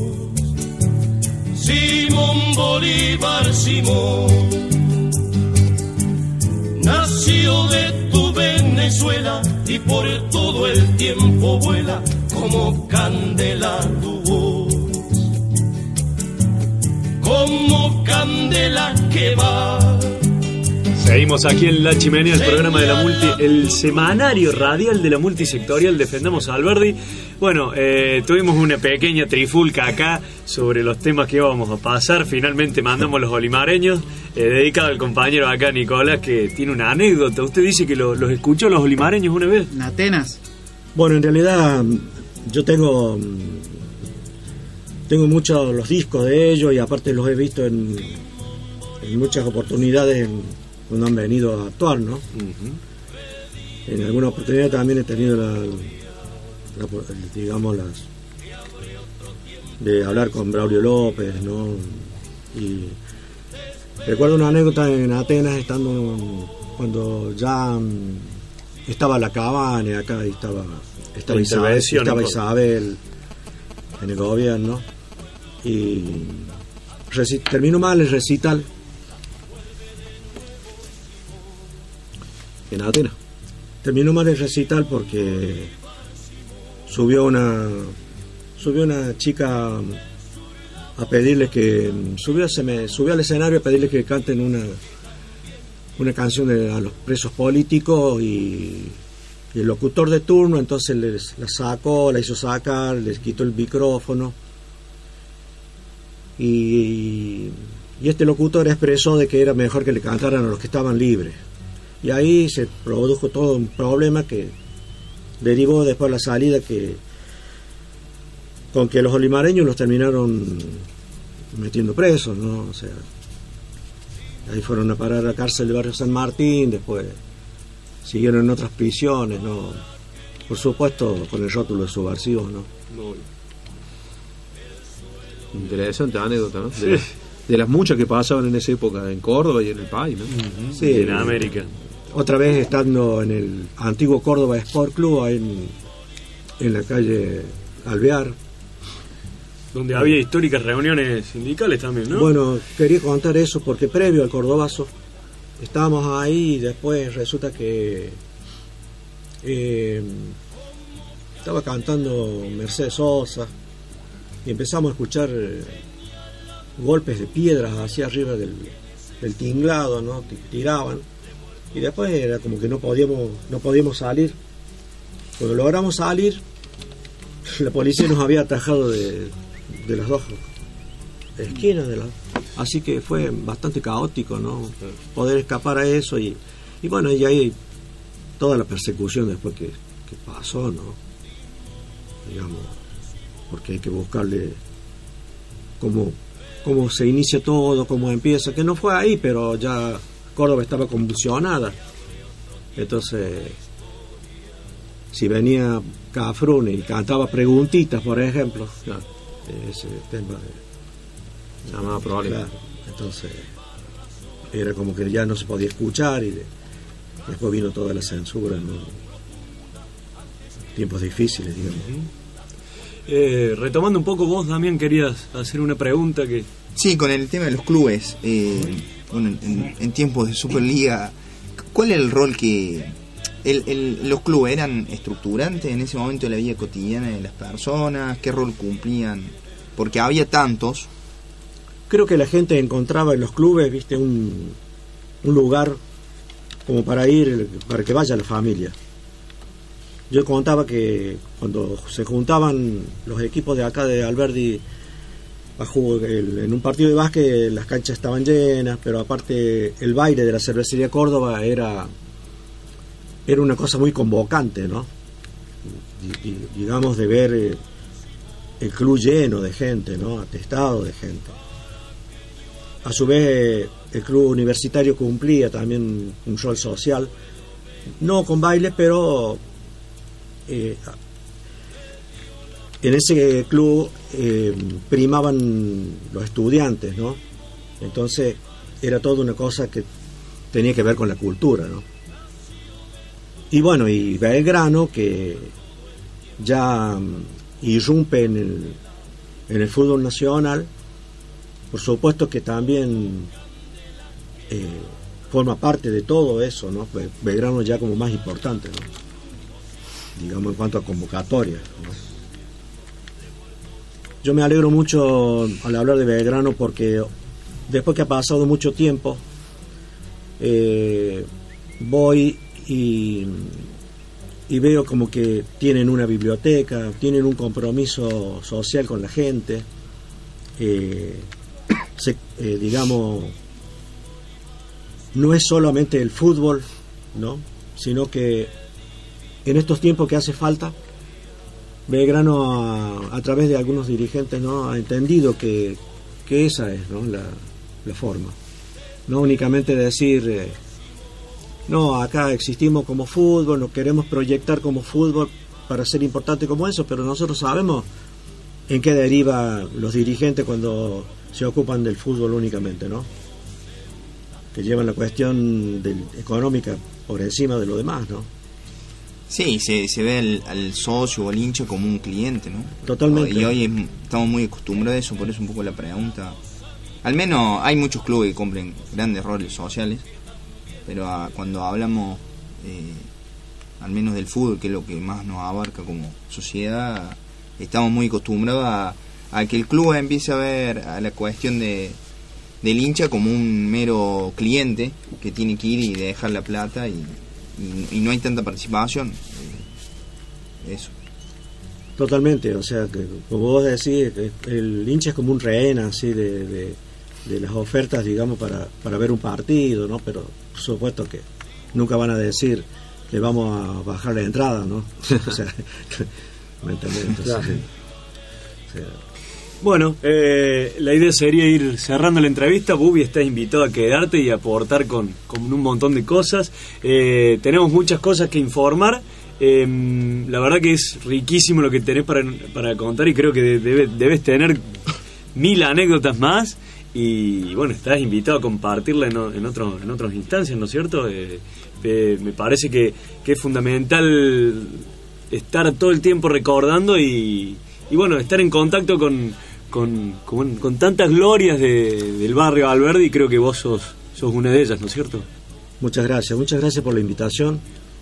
[SPEAKER 5] Simón Bolívar, Simón, nació de tu Venezuela y por todo el tiempo vuela como candela tu voz, como candela que va.
[SPEAKER 7] Seguimos aquí en La Chimenea, el programa de la el semanario radial de la multisectorial Defendamos Alberdi. Bueno, tuvimos una pequeña trifulca acá sobre los temas que íbamos a pasar. Finalmente mandamos los olimareños, dedicado al compañero acá, Nicolás, que tiene una anécdota. Usted dice que los escuchó los olimareños una vez.
[SPEAKER 4] ¿En Atenas?
[SPEAKER 9] Bueno, en realidad yo tengo muchos los discos de ellos, y aparte los he visto en muchas oportunidades cuando han venido a actuar, ¿no? Uh-huh. En alguna oportunidad también he tenido de hablar con Braulio López, ¿no? Y recuerdo una anécdota en Atenas, cuando ya estaba la Cabaña acá, y estaba Isabel en el gobierno, y terminó mal el recital en Atenas. Terminó mal el recital porque subió una chica a pedirles que subió al escenario a pedirles que canten una canción a los presos políticos, y el locutor de turno entonces la hizo sacar, les quitó el micrófono, y este locutor expresó de que era mejor que le cantaran a los que estaban libres. Y ahí se produjo todo un problema que derivó después la salida con que los olimareños los terminaron metiendo presos, ¿no? O sea, ahí fueron a parar a la cárcel de Barrio San Martín, después siguieron en otras prisiones, ¿no? Por supuesto con el rótulo de subversivos, ¿no?
[SPEAKER 6] Muy interesante anécdota, ¿no? De las muchas que pasaban en esa época en Córdoba y en el país, ¿no?
[SPEAKER 7] Uh-huh.
[SPEAKER 9] Sí,
[SPEAKER 7] en América.
[SPEAKER 9] Otra vez estando en el antiguo Córdoba Sport Club, en la calle Alvear,
[SPEAKER 7] donde había históricas reuniones sindicales también, ¿no?
[SPEAKER 9] Bueno, quería contar eso porque previo al Cordobazo estábamos ahí y después resulta que estaba cantando Mercedes Sosa y empezamos a escuchar golpes de piedras hacia arriba del tinglado, ¿no? Tiraban, y después era como que no podíamos salir. Cuando logramos salir, la policía nos había atajado de las dos esquinas así que fue bastante caótico, ¿no? Poder escapar a eso y bueno, y ahí toda la persecución después que pasó, ¿no? Digamos, porque hay que buscarle cómo se inicia todo, cómo empieza, que no fue ahí, pero ya Córdoba estaba convulsionada. Entonces, si venía Cafrune y cantaba preguntitas, por ejemplo, claro, ese tema llamaba problema. Claro. Entonces, era como que ya no se podía escuchar y después vino toda la censura, ¿no? Tiempos difíciles, digamos.
[SPEAKER 7] Retomando un poco, vos, Damián, querías hacer una pregunta que...
[SPEAKER 8] Sí, con el tema de los clubes, bueno, en tiempos de Superliga, ¿cuál era el rol que los clubes eran estructurantes en ese momento de la vida cotidiana de las personas? ¿Qué rol cumplían? Porque había tantos.
[SPEAKER 9] Creo que la gente encontraba en los clubes, viste, un lugar como para ir, para que vaya la familia. Yo contaba que cuando se juntaban los equipos de acá de Alberdi en un partido de básquet, las canchas estaban llenas, pero aparte el baile de la cervecería Córdoba era una cosa muy convocante, ¿no? Digamos, de ver el club lleno de gente, ¿no? Atestado de gente. A su vez, el club universitario cumplía también un rol social, no con bailes, pero en ese club primaban los estudiantes, ¿no? Entonces era toda una cosa que tenía que ver con la cultura, ¿no? Y bueno, y Belgrano, que ya irrumpe en el fútbol nacional, por supuesto que también forma parte de todo eso, ¿no? Belgrano ya como más importante, ¿no? Digamos, en cuanto a convocatoria, ¿no? Yo me alegro mucho al hablar de Belgrano porque después que ha pasado mucho tiempo, voy y veo como que tienen una biblioteca, tienen un compromiso social con la gente, digamos, no es solamente el fútbol, ¿no? Sino que en estos tiempos que hace falta, Belgrano a través de algunos dirigentes, ¿no? Ha entendido que esa es, ¿no? la forma. No únicamente decir, no, acá existimos como fútbol, nos queremos proyectar como fútbol para ser importante como eso, pero nosotros sabemos en qué deriva los dirigentes cuando se ocupan del fútbol únicamente, ¿no? Que llevan la cuestión económica por encima de lo demás, ¿no?
[SPEAKER 8] Sí, se ve al socio o al hincha como un cliente, ¿no?
[SPEAKER 9] Totalmente.
[SPEAKER 8] Y hoy estamos muy acostumbrados a eso, por eso un poco la pregunta. Al menos hay muchos clubes que cumplen grandes roles sociales, pero cuando hablamos al menos del fútbol, que es lo que más nos abarca como sociedad, estamos muy acostumbrados a que el club empiece a ver a la cuestión del hincha como un mero cliente que tiene que ir y dejar la plata y no hay tanta participación. Eso.
[SPEAKER 9] Totalmente, o sea, que como vos decís, el hincha es como un rehén así de las ofertas, digamos, para ver un partido, ¿no? Pero por supuesto que nunca van a decir que vamos a bajar la entrada, ¿no? O sea, ¿me entendés? Entonces,
[SPEAKER 7] claro.
[SPEAKER 9] O sea,
[SPEAKER 7] bueno, la idea sería ir cerrando la entrevista. Bubi, estás invitado a quedarte y aportar con un montón de cosas. Tenemos muchas cosas que informar. La verdad que es riquísimo lo que tenés para contar y creo que debes tener 1000 anécdotas más. Y bueno, estás invitado a compartirla en otras instancias, ¿no es cierto? Me parece que es fundamental estar todo el tiempo recordando y bueno, estar en contacto con con tantas glorias del barrio Alberdi, creo que vos sos una de ellas, ¿no es cierto?
[SPEAKER 9] Muchas gracias por la invitación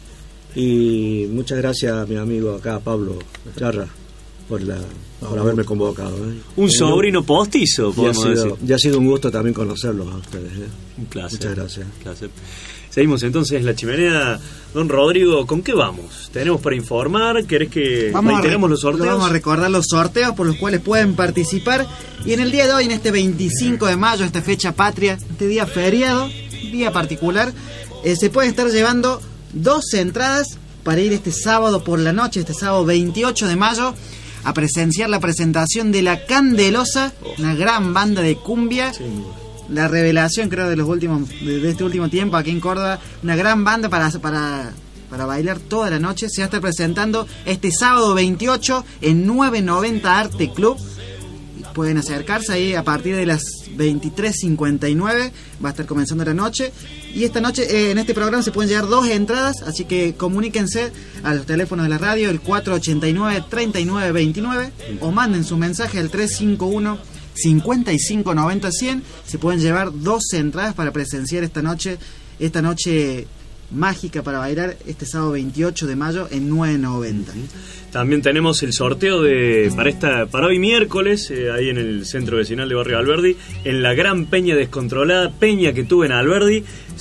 [SPEAKER 9] y muchas gracias a mi amigo acá, Pablo Charra, por haberme convocado.
[SPEAKER 7] Un sobrino postizo, podemos decir.
[SPEAKER 9] Ya ha sido un gusto también conocerlos a ustedes.
[SPEAKER 7] Un placer.
[SPEAKER 9] Muchas gracias.
[SPEAKER 7] Un placer. Seguimos entonces en La Chimenea. Don Rodrigo, ¿con qué vamos? ¿Tenemos para informar? ¿Querés que reiteremos los sorteos?
[SPEAKER 4] Vamos a recordar los sorteos por los cuales pueden participar. Y en el día de hoy, en este 25 de mayo, esta fecha patria, este día feriado, día particular, se pueden estar llevando 2 entradas para ir este sábado por la noche, este sábado 28 de mayo, a presenciar la presentación de La Candelosa, una gran banda de cumbia. Sí. La revelación, creo, de este último tiempo aquí en Córdoba, una gran banda para bailar toda la noche. Se va a estar presentando este sábado 28 en 990 Arte Club. Pueden acercarse ahí a partir de las 23:59, va a estar comenzando la noche. Y esta noche en este programa se pueden llevar 2 entradas, así que comuníquense a los teléfonos de la radio, el 489-3929, o manden su mensaje al 351-5590-100. Se pueden llevar 2 entradas para presenciar esta noche mágica para bailar este sábado 28 de mayo en 990.
[SPEAKER 7] También tenemos el sorteo para hoy miércoles, ahí en el centro vecinal de Barrio Alberdi, en la gran peña descontrolada, peña que tuve en Alberdi.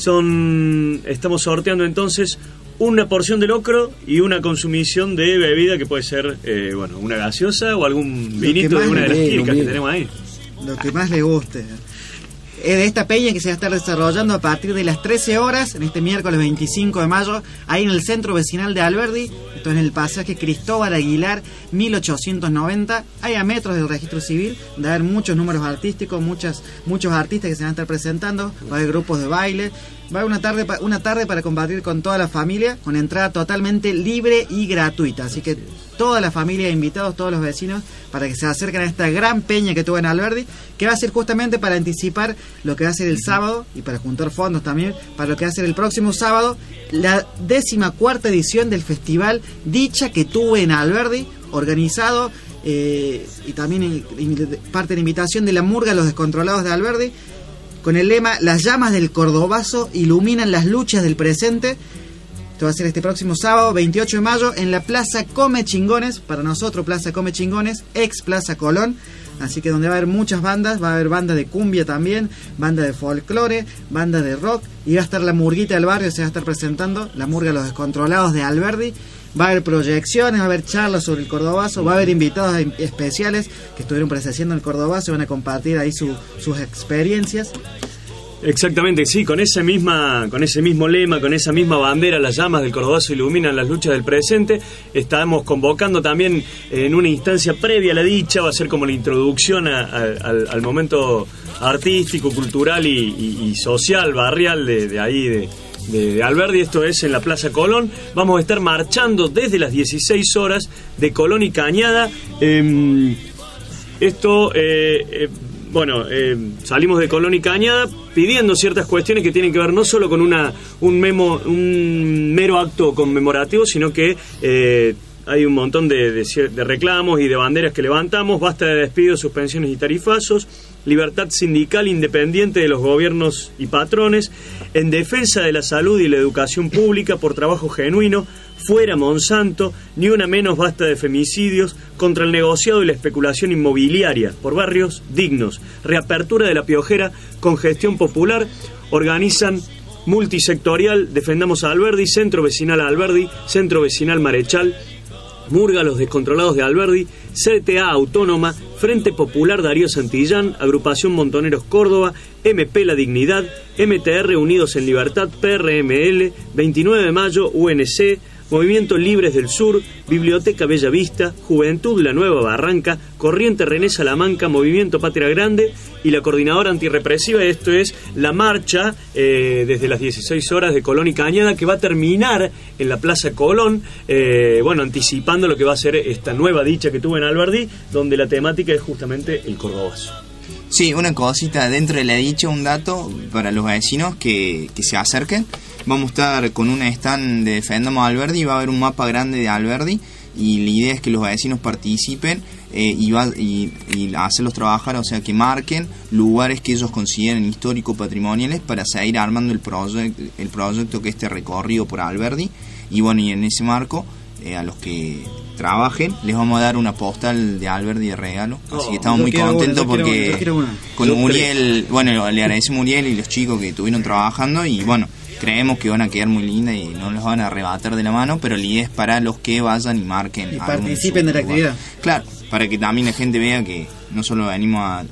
[SPEAKER 7] Estamos sorteando entonces una porción de locro y una consumición de bebida que puede ser una gaseosa o algún vinito de una de las quíricas que tenemos ahí.
[SPEAKER 4] Lo que más le guste. De esta peña que se va a estar desarrollando a partir de las 13 horas, en este miércoles 25 de mayo, ahí en el centro vecinal de Alberdi. Esto es en el pasaje Cristóbal Aguilar, 1890, ahí a metros del registro civil. Va a haber muchos números artísticos, muchos artistas que se van a estar presentando, va a haber grupos de baile. Va a haber una tarde para compartir con toda la familia, con entrada totalmente libre y gratuita. Así que toda la familia, invitados, todos los vecinos, para que se acerquen a esta gran peña que tuvo en Alberdi, que va a ser justamente para anticipar lo que va a ser el sábado y para juntar fondos también para lo que va a ser el próximo sábado, la 14ª edición del festival Dicha que tuve en Alberdi, organizado y también parte de la invitación de la Murga Los Descontrolados de Alberdi, con el lema "Las llamas del Cordobazo iluminan las luchas del presente". Esto va a ser este próximo sábado 28 de mayo en la Plaza Come Chingones, para nosotros Plaza Come Chingones, ex Plaza Colón. Así que donde va a haber muchas bandas, va a haber banda de cumbia también, banda de folclore, banda de rock, y va a estar la murguita del barrio, se va a estar presentando, la Murga Los Descontrolados de Alberdi. Va a haber proyecciones, va a haber charlas sobre el Cordobazo, va a haber invitados especiales que estuvieron presenciando el Cordobazo y van a compartir ahí sus experiencias.
[SPEAKER 7] Exactamente, sí, con ese mismo lema, con esa misma bandera, las llamas del Cordobazo iluminan las luchas del presente. Estamos convocando también en una instancia previa a la dicha, va a ser como la introducción al momento artístico, cultural y social, barrial de ahí de Alberdi. Esto es en la Plaza Colón. Vamos a estar marchando desde las 16 horas de Colón y Cañada. Salimos de Colón y Cañada pidiendo ciertas cuestiones que tienen que ver no solo con un mero acto conmemorativo, sino que hay un montón de reclamos y de banderas que levantamos. Basta de despidos, suspensiones y tarifazos, libertad sindical independiente de los gobiernos y patrones, en defensa de la salud y la educación pública por trabajo genuino, fuera Monsanto, ni una menos, basta de femicidios, contra el negociado y la especulación inmobiliaria, por barrios dignos, reapertura de La Piojera con gestión popular. Organizan multisectorial, Defendamos a Alberdi, Centro Vecinal Alberdi, Centro Vecinal Marechal, Murga Los Descontrolados de Alberdi, CTA Autónoma, Frente Popular Darío Santillán, Agrupación Montoneros Córdoba, MP La Dignidad, MTR Unidos en Libertad, PRML, 29 de mayo, UNC, Movimiento Libres del Sur, Biblioteca Bella Vista, Juventud La Nueva Barranca, Corriente René Salamanca, Movimiento Patria Grande y la Coordinadora Antirrepresiva. Esto es la marcha desde las 16 horas de Colón y Cañada, que va a terminar en la Plaza Colón, anticipando lo que va a ser esta nueva dicha que tuve en Alberdi, donde la temática es justamente el Cordobazo.
[SPEAKER 8] Sí, una cosita dentro de la dicha, un dato para los vecinos que se acerquen. Vamos a estar con un stand de Defendamos Alberdi, va a haber un mapa grande de Alberdi y la idea es que los vecinos participen y hacerlos trabajar, o sea, que marquen lugares que ellos consideren histórico patrimoniales para seguir armando el proyecto que este recorrido por Alberdi. Y bueno, y en ese marco a los que trabajen les vamos a dar una postal de Alberdi de regalo, así que estamos muy contentos porque con Muriel, bueno, le agradecemos a Muriel y los chicos que estuvieron trabajando, y bueno, creemos que van a quedar muy lindas y no los van a arrebatar de la mano, pero la idea es para los que vayan y marquen
[SPEAKER 4] y participen de la actividad.
[SPEAKER 8] Claro, para que también la gente vea que no solo venimos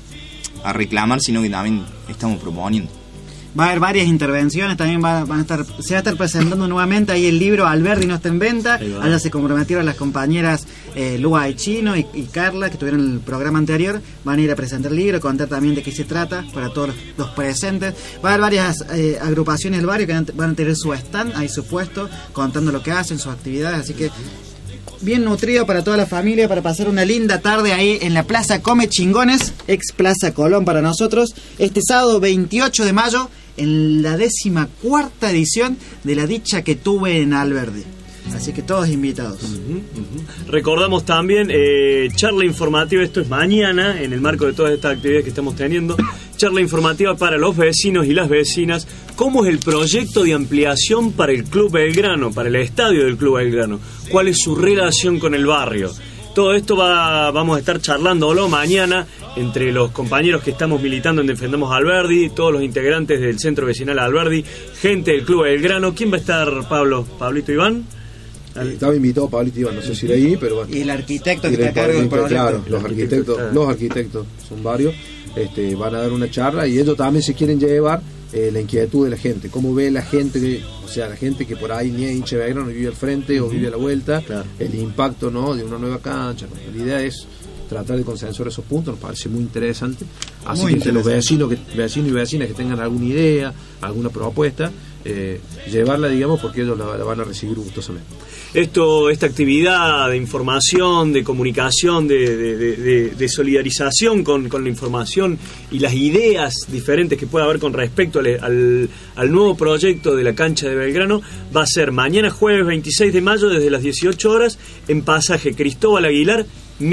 [SPEAKER 8] a reclamar, sino que también estamos proponiendo.
[SPEAKER 4] Va a haber varias intervenciones, también se va a estar presentando nuevamente ahí el libro Alberdi no está en venta. Allá se comprometieron las compañeras Lua y Chino y Carla, que estuvieron en el programa anterior. Van a ir a presentar el libro, contar también de qué se trata para todos los presentes. Va a haber varias agrupaciones del barrio que van a tener su stand, ahí su puesto, contando lo que hacen, sus actividades, así que bien nutrido para toda la familia, para pasar una linda tarde ahí en la Plaza Come Chingones, ex Plaza Colón para nosotros, este sábado 28 de mayo, en la 14ª edición de la dicha que tuve en Alberdi. Así que todos invitados.
[SPEAKER 7] Recordamos también charla informativa, esto es mañana, en el marco de todas estas actividades que estamos teniendo, charla informativa para los vecinos y las vecinas, cómo es el proyecto de ampliación para el Club Belgrano, para el estadio del Club Belgrano, cuál es su relación con el barrio. Todo esto vamos a estar charlándolo mañana entre los compañeros que estamos militando en Defendamos Alberdi, todos los integrantes del Centro Vecinal Alberdi, gente del Club Belgrano. ¿Quién va a estar, Pablo? ¿Pablito Iván?
[SPEAKER 6] Estaba invitado Pablito Iván, no sé si era ahí, pero bueno.
[SPEAKER 4] Y el arquitecto que está a cargo del proyecto.
[SPEAKER 6] Claro, los arquitectos son varios, van a dar una charla y ellos también se quieren llevar la inquietud de la gente, cómo ve la gente, o sea, la gente que por ahí ni es hincha de Belgrano, vive al frente o vive a la vuelta, el impacto, ¿no?, de una nueva cancha. La idea es tratar de consensuar esos puntos, nos parece muy interesante. Así que los vecinos y vecinas que tengan alguna idea, alguna propuesta, llevarla, digamos, porque ellos la van a recibir gustosamente.
[SPEAKER 7] Esta actividad de información, de comunicación, de solidarización con la información y las ideas diferentes que pueda haber con respecto al nuevo proyecto de la cancha de Belgrano, va a ser mañana jueves 26 de mayo desde las 18 horas en Pasaje Cristóbal Aguilar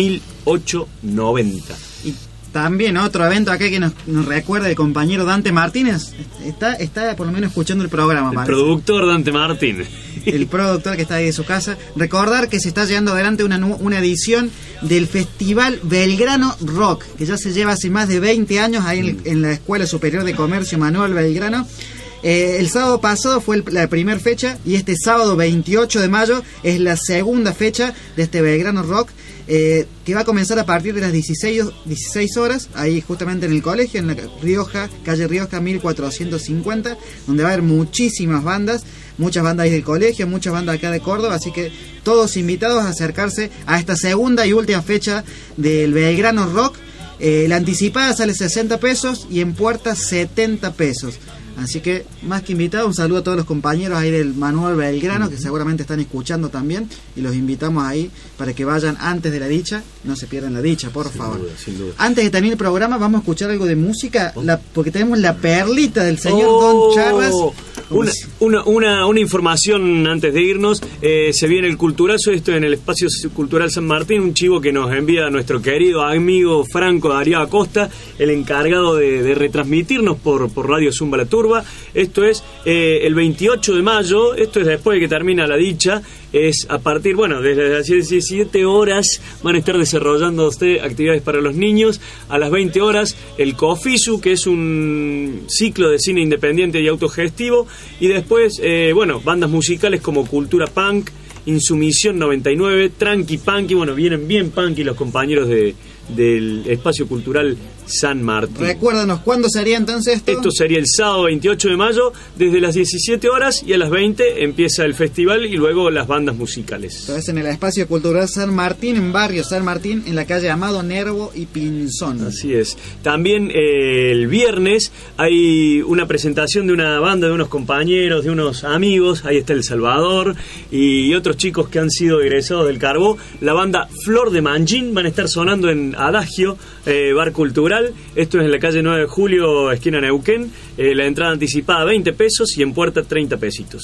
[SPEAKER 7] 1890.
[SPEAKER 4] Y también otro evento acá que nos recuerda el compañero Dante Martínez. Está por lo menos escuchando el programa.
[SPEAKER 7] El productor Dante Martínez.
[SPEAKER 4] El productor que está ahí de su casa. Recordar que se está llevando adelante una edición del Festival Belgrano Rock, que ya se lleva hace más de 20 años ahí en la Escuela Superior de Comercio Manuel Belgrano. El sábado pasado fue la primera fecha y este sábado 28 de mayo es la segunda fecha de este Belgrano Rock, que va a comenzar a partir de las 16 horas, ahí justamente en el colegio, en la calle Rioja 1450, donde va a haber muchísimas bandas, muchas bandas ahí del colegio, muchas bandas acá de Córdoba, así que todos invitados a acercarse a esta segunda y última fecha del Belgrano Rock. La anticipada sale 60 pesos y en puerta 70 pesos. Así que, más que invitado, un saludo a todos los compañeros ahí del Manuel Belgrano, que seguramente están escuchando también, y los invitamos ahí para que vayan antes de la dicha, no se pierdan la dicha, por favor.
[SPEAKER 7] Sin duda.
[SPEAKER 4] Antes de terminar el programa, vamos a escuchar algo de música, porque tenemos la perlita del señor Don Charras.
[SPEAKER 7] Una información antes de irnos, se viene el Culturazo, esto en el Espacio Cultural San Martín, un chivo que nos envía nuestro querido amigo Franco Darío Acosta, el encargado de retransmitirnos por Radio Zumba La Turba. Esto es el 28 de mayo, esto es después de que termina la dicha, es a partir, desde las 17 horas van a estar desarrollando actividades para los niños. A las 20 horas el Cofisu, que es un ciclo de cine independiente y autogestivo, y después, bandas musicales como Cultura Punk, Insumisión 99, Tranqui Punky, vienen bien punky los compañeros del Espacio Cultural San Martín.
[SPEAKER 4] Recuérdanos, ¿cuándo sería entonces esto?
[SPEAKER 7] Esto sería el sábado 28 de mayo, desde las 17 horas y a las 20 empieza el festival y luego las bandas musicales.
[SPEAKER 4] Entonces en el Espacio Cultural San Martín, en barrio San Martín, en la calle Amado Nervo y Pinzón.
[SPEAKER 7] Así es. También el viernes hay una presentación de una banda, de unos compañeros, de unos amigos. Ahí está El Salvador y otros chicos que han sido egresados del Carbó. La banda Flor de Manjín van a estar sonando en Adagio, bar cultural. Esto es en la calle 9 de Julio, esquina Neuquén. La entrada anticipada 20 pesos y en puerta 30 pesitos.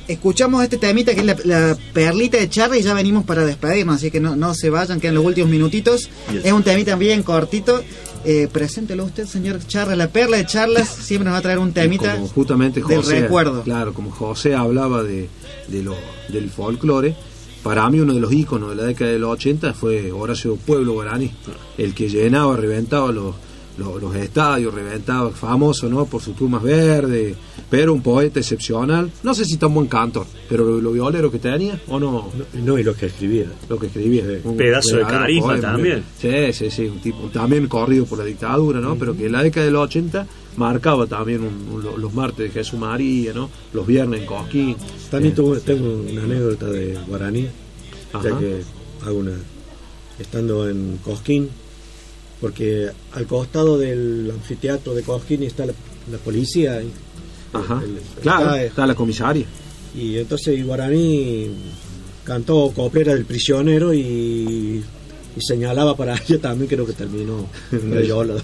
[SPEAKER 4] escuchamos este temita que es la perlita de Charlie y ya venimos para despedirnos, así que no se vayan, quedan los últimos minutitos. Es un temita bien cortito. Preséntelo usted, señor Charla, la perla de Charlas siempre nos va a traer un temita
[SPEAKER 6] como justamente José,
[SPEAKER 4] del recuerdo.
[SPEAKER 6] Claro, como José hablaba del folclore, para mí uno de los íconos de la década de los 80 fue Horacio Pueblo Guaraní, el que llenaba, reventaba los estadios, reventaba, famoso, ¿no?, por sus plumas verdes, pero un poeta excepcional. No sé si tan buen cantor, pero lo violero que tenía, ¿o no?
[SPEAKER 9] No, y lo que escribía.
[SPEAKER 7] Un pedazo de carisma poema, también.
[SPEAKER 6] Sí, un tipo también corrido por la dictadura, ¿no? Pero que en la década de los 80 marcaba también los martes de Jesús María, ¿no? Los viernes en Cosquín.
[SPEAKER 9] También tengo una anécdota de Guaraní, ya que estando en Cosquín, porque al costado del anfiteatro de Cosquín está la policía.
[SPEAKER 6] Claro, está la comisaria.
[SPEAKER 9] Y entonces Guaraní cantó Coplera del Prisionero y señalaba para ella también, creo que terminó en Rayola.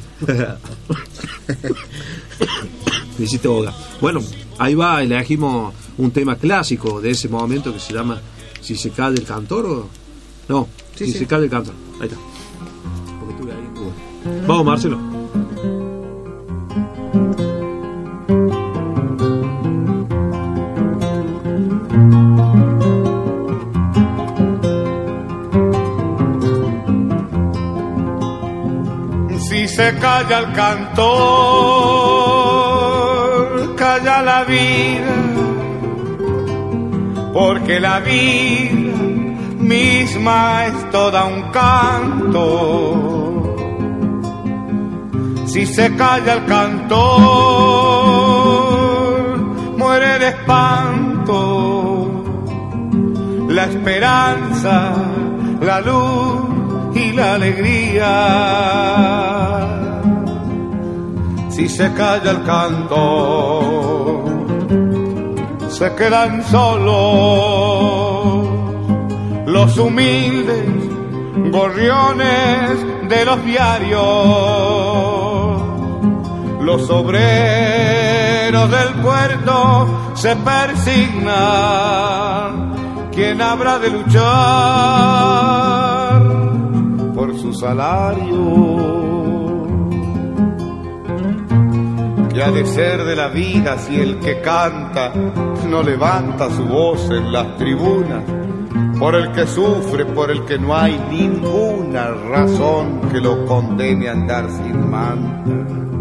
[SPEAKER 6] Me hiciste boga. Bueno, ahí va, elegimos un tema clásico de ese momento que se llama Si se cae el cantor o... No, si se cae el cantor. Ahí está. Porque estuve ahí. Vamos, Marcelo.
[SPEAKER 3] Si se calla el cantor, calla la vida, porque la vida misma es toda un canto. Si se calla el cantor, muere de espanto la esperanza, la luz y la alegría. Si se calla el cantor, se quedan solos los humildes gorriones de los diarios. Los obreros del puerto se persignan. ¿Quién habrá de luchar por su salario? ¿Qué ha de ser de la vida si el que canta no levanta su voz en las tribunas? Por el que sufre, por el que no hay ninguna razón que lo condene a andar sin manta.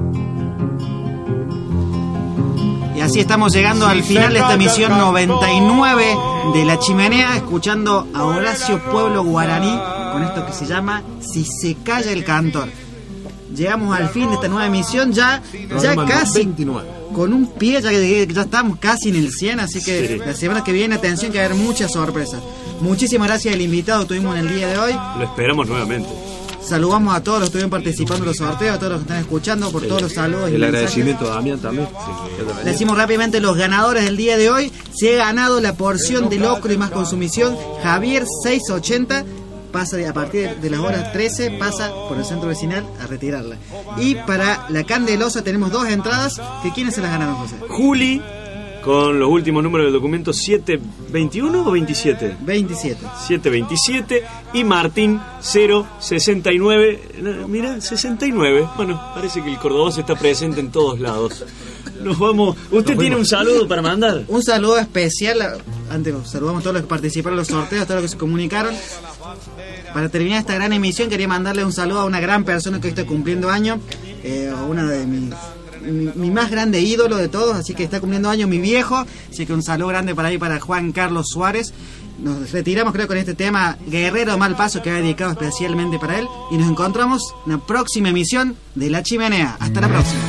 [SPEAKER 4] Y así estamos llegando al final de esta emisión 99 de La Chimenea, escuchando a Horacio Pueblo Guaraní con esto que se llama Si se calla el cantor. Llegamos al fin de esta nueva emisión, ya casi 29. Con un pie, ya estamos casi en el 100, así que la semana que viene, atención, que va a haber muchas sorpresas. Muchísimas gracias al invitado que tuvimos en el día de hoy.
[SPEAKER 7] Lo esperamos nuevamente.
[SPEAKER 4] Saludamos a todos los que estuvieron participando en los sorteos, a todos los que están escuchando, por todos los saludos.
[SPEAKER 6] El agradecimiento a Damián también.
[SPEAKER 4] Decimos rápidamente los ganadores del día de hoy. Se ha ganado la porción de locro y más consumición Javier 680. Pasa a partir de las horas 13, pasa por el centro vecinal a retirarla. Y para la Candelosa tenemos 2 entradas. ¿Quiénes se las ganaron, José?
[SPEAKER 7] Juli, con los últimos números del documento 721 o 27.
[SPEAKER 4] 27.
[SPEAKER 7] 727 y Martín 069. Mira, 69. Bueno, parece que el cordobés está presente en todos lados. Nos vamos. ¿Usted tiene un saludo para mandar?
[SPEAKER 4] Un saludo especial. Antes saludamos a todos los que participaron en los sorteos, a todos los que se comunicaron. Para terminar esta gran emisión, quería mandarle un saludo a una gran persona que hoy está cumpliendo años, una de mi más grande ídolo de todos, así que está cumpliendo años mi viejo, así que un saludo grande para ahí para Juan Carlos Suárez. Nos retiramos, creo, con este tema Guerrero Mal Paso, que ha dedicado especialmente para él, y nos encontramos en la próxima emisión de La Chimenea. Hasta la próxima.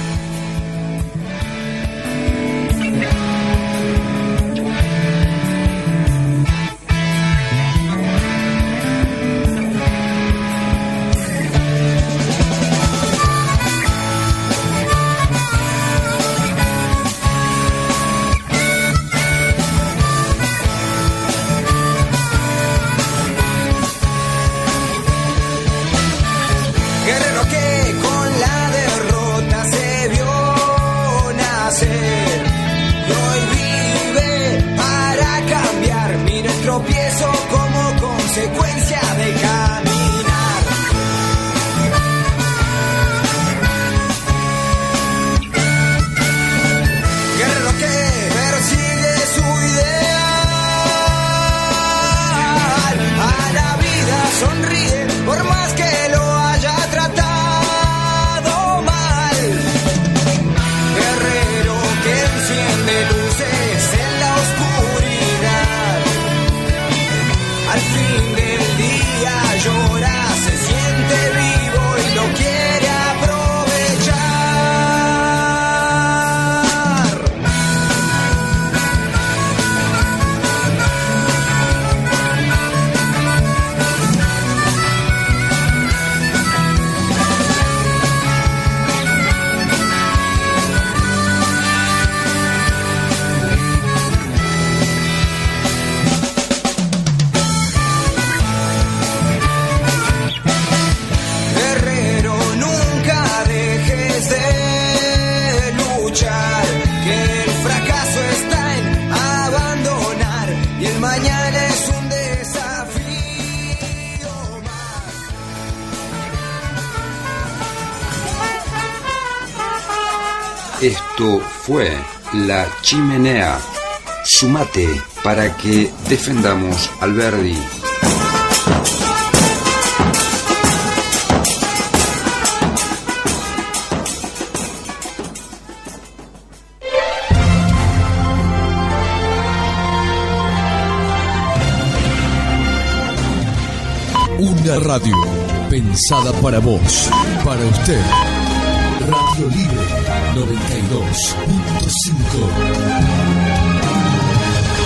[SPEAKER 11] Guerrero que con la derrota se vio nacer y hoy vive para tropiezo como consecuencia de caminar. Guerrero que persigue su ideal, a la vida sonríe por más que lo haya tratado mal. Guerrero que enciende luces en la oscuridad, al fin del día llora, se siente vivo y lo quiere aprovechar. Guerrero, nunca dejes de luchar, que el fracaso está en abandonar y el mañana es un desafío más.
[SPEAKER 2] Esto fue La Chimenea. Sumate para que defendamos Alberdi.
[SPEAKER 12] Una radio pensada para vos, para usted. Radio Libre 92.5.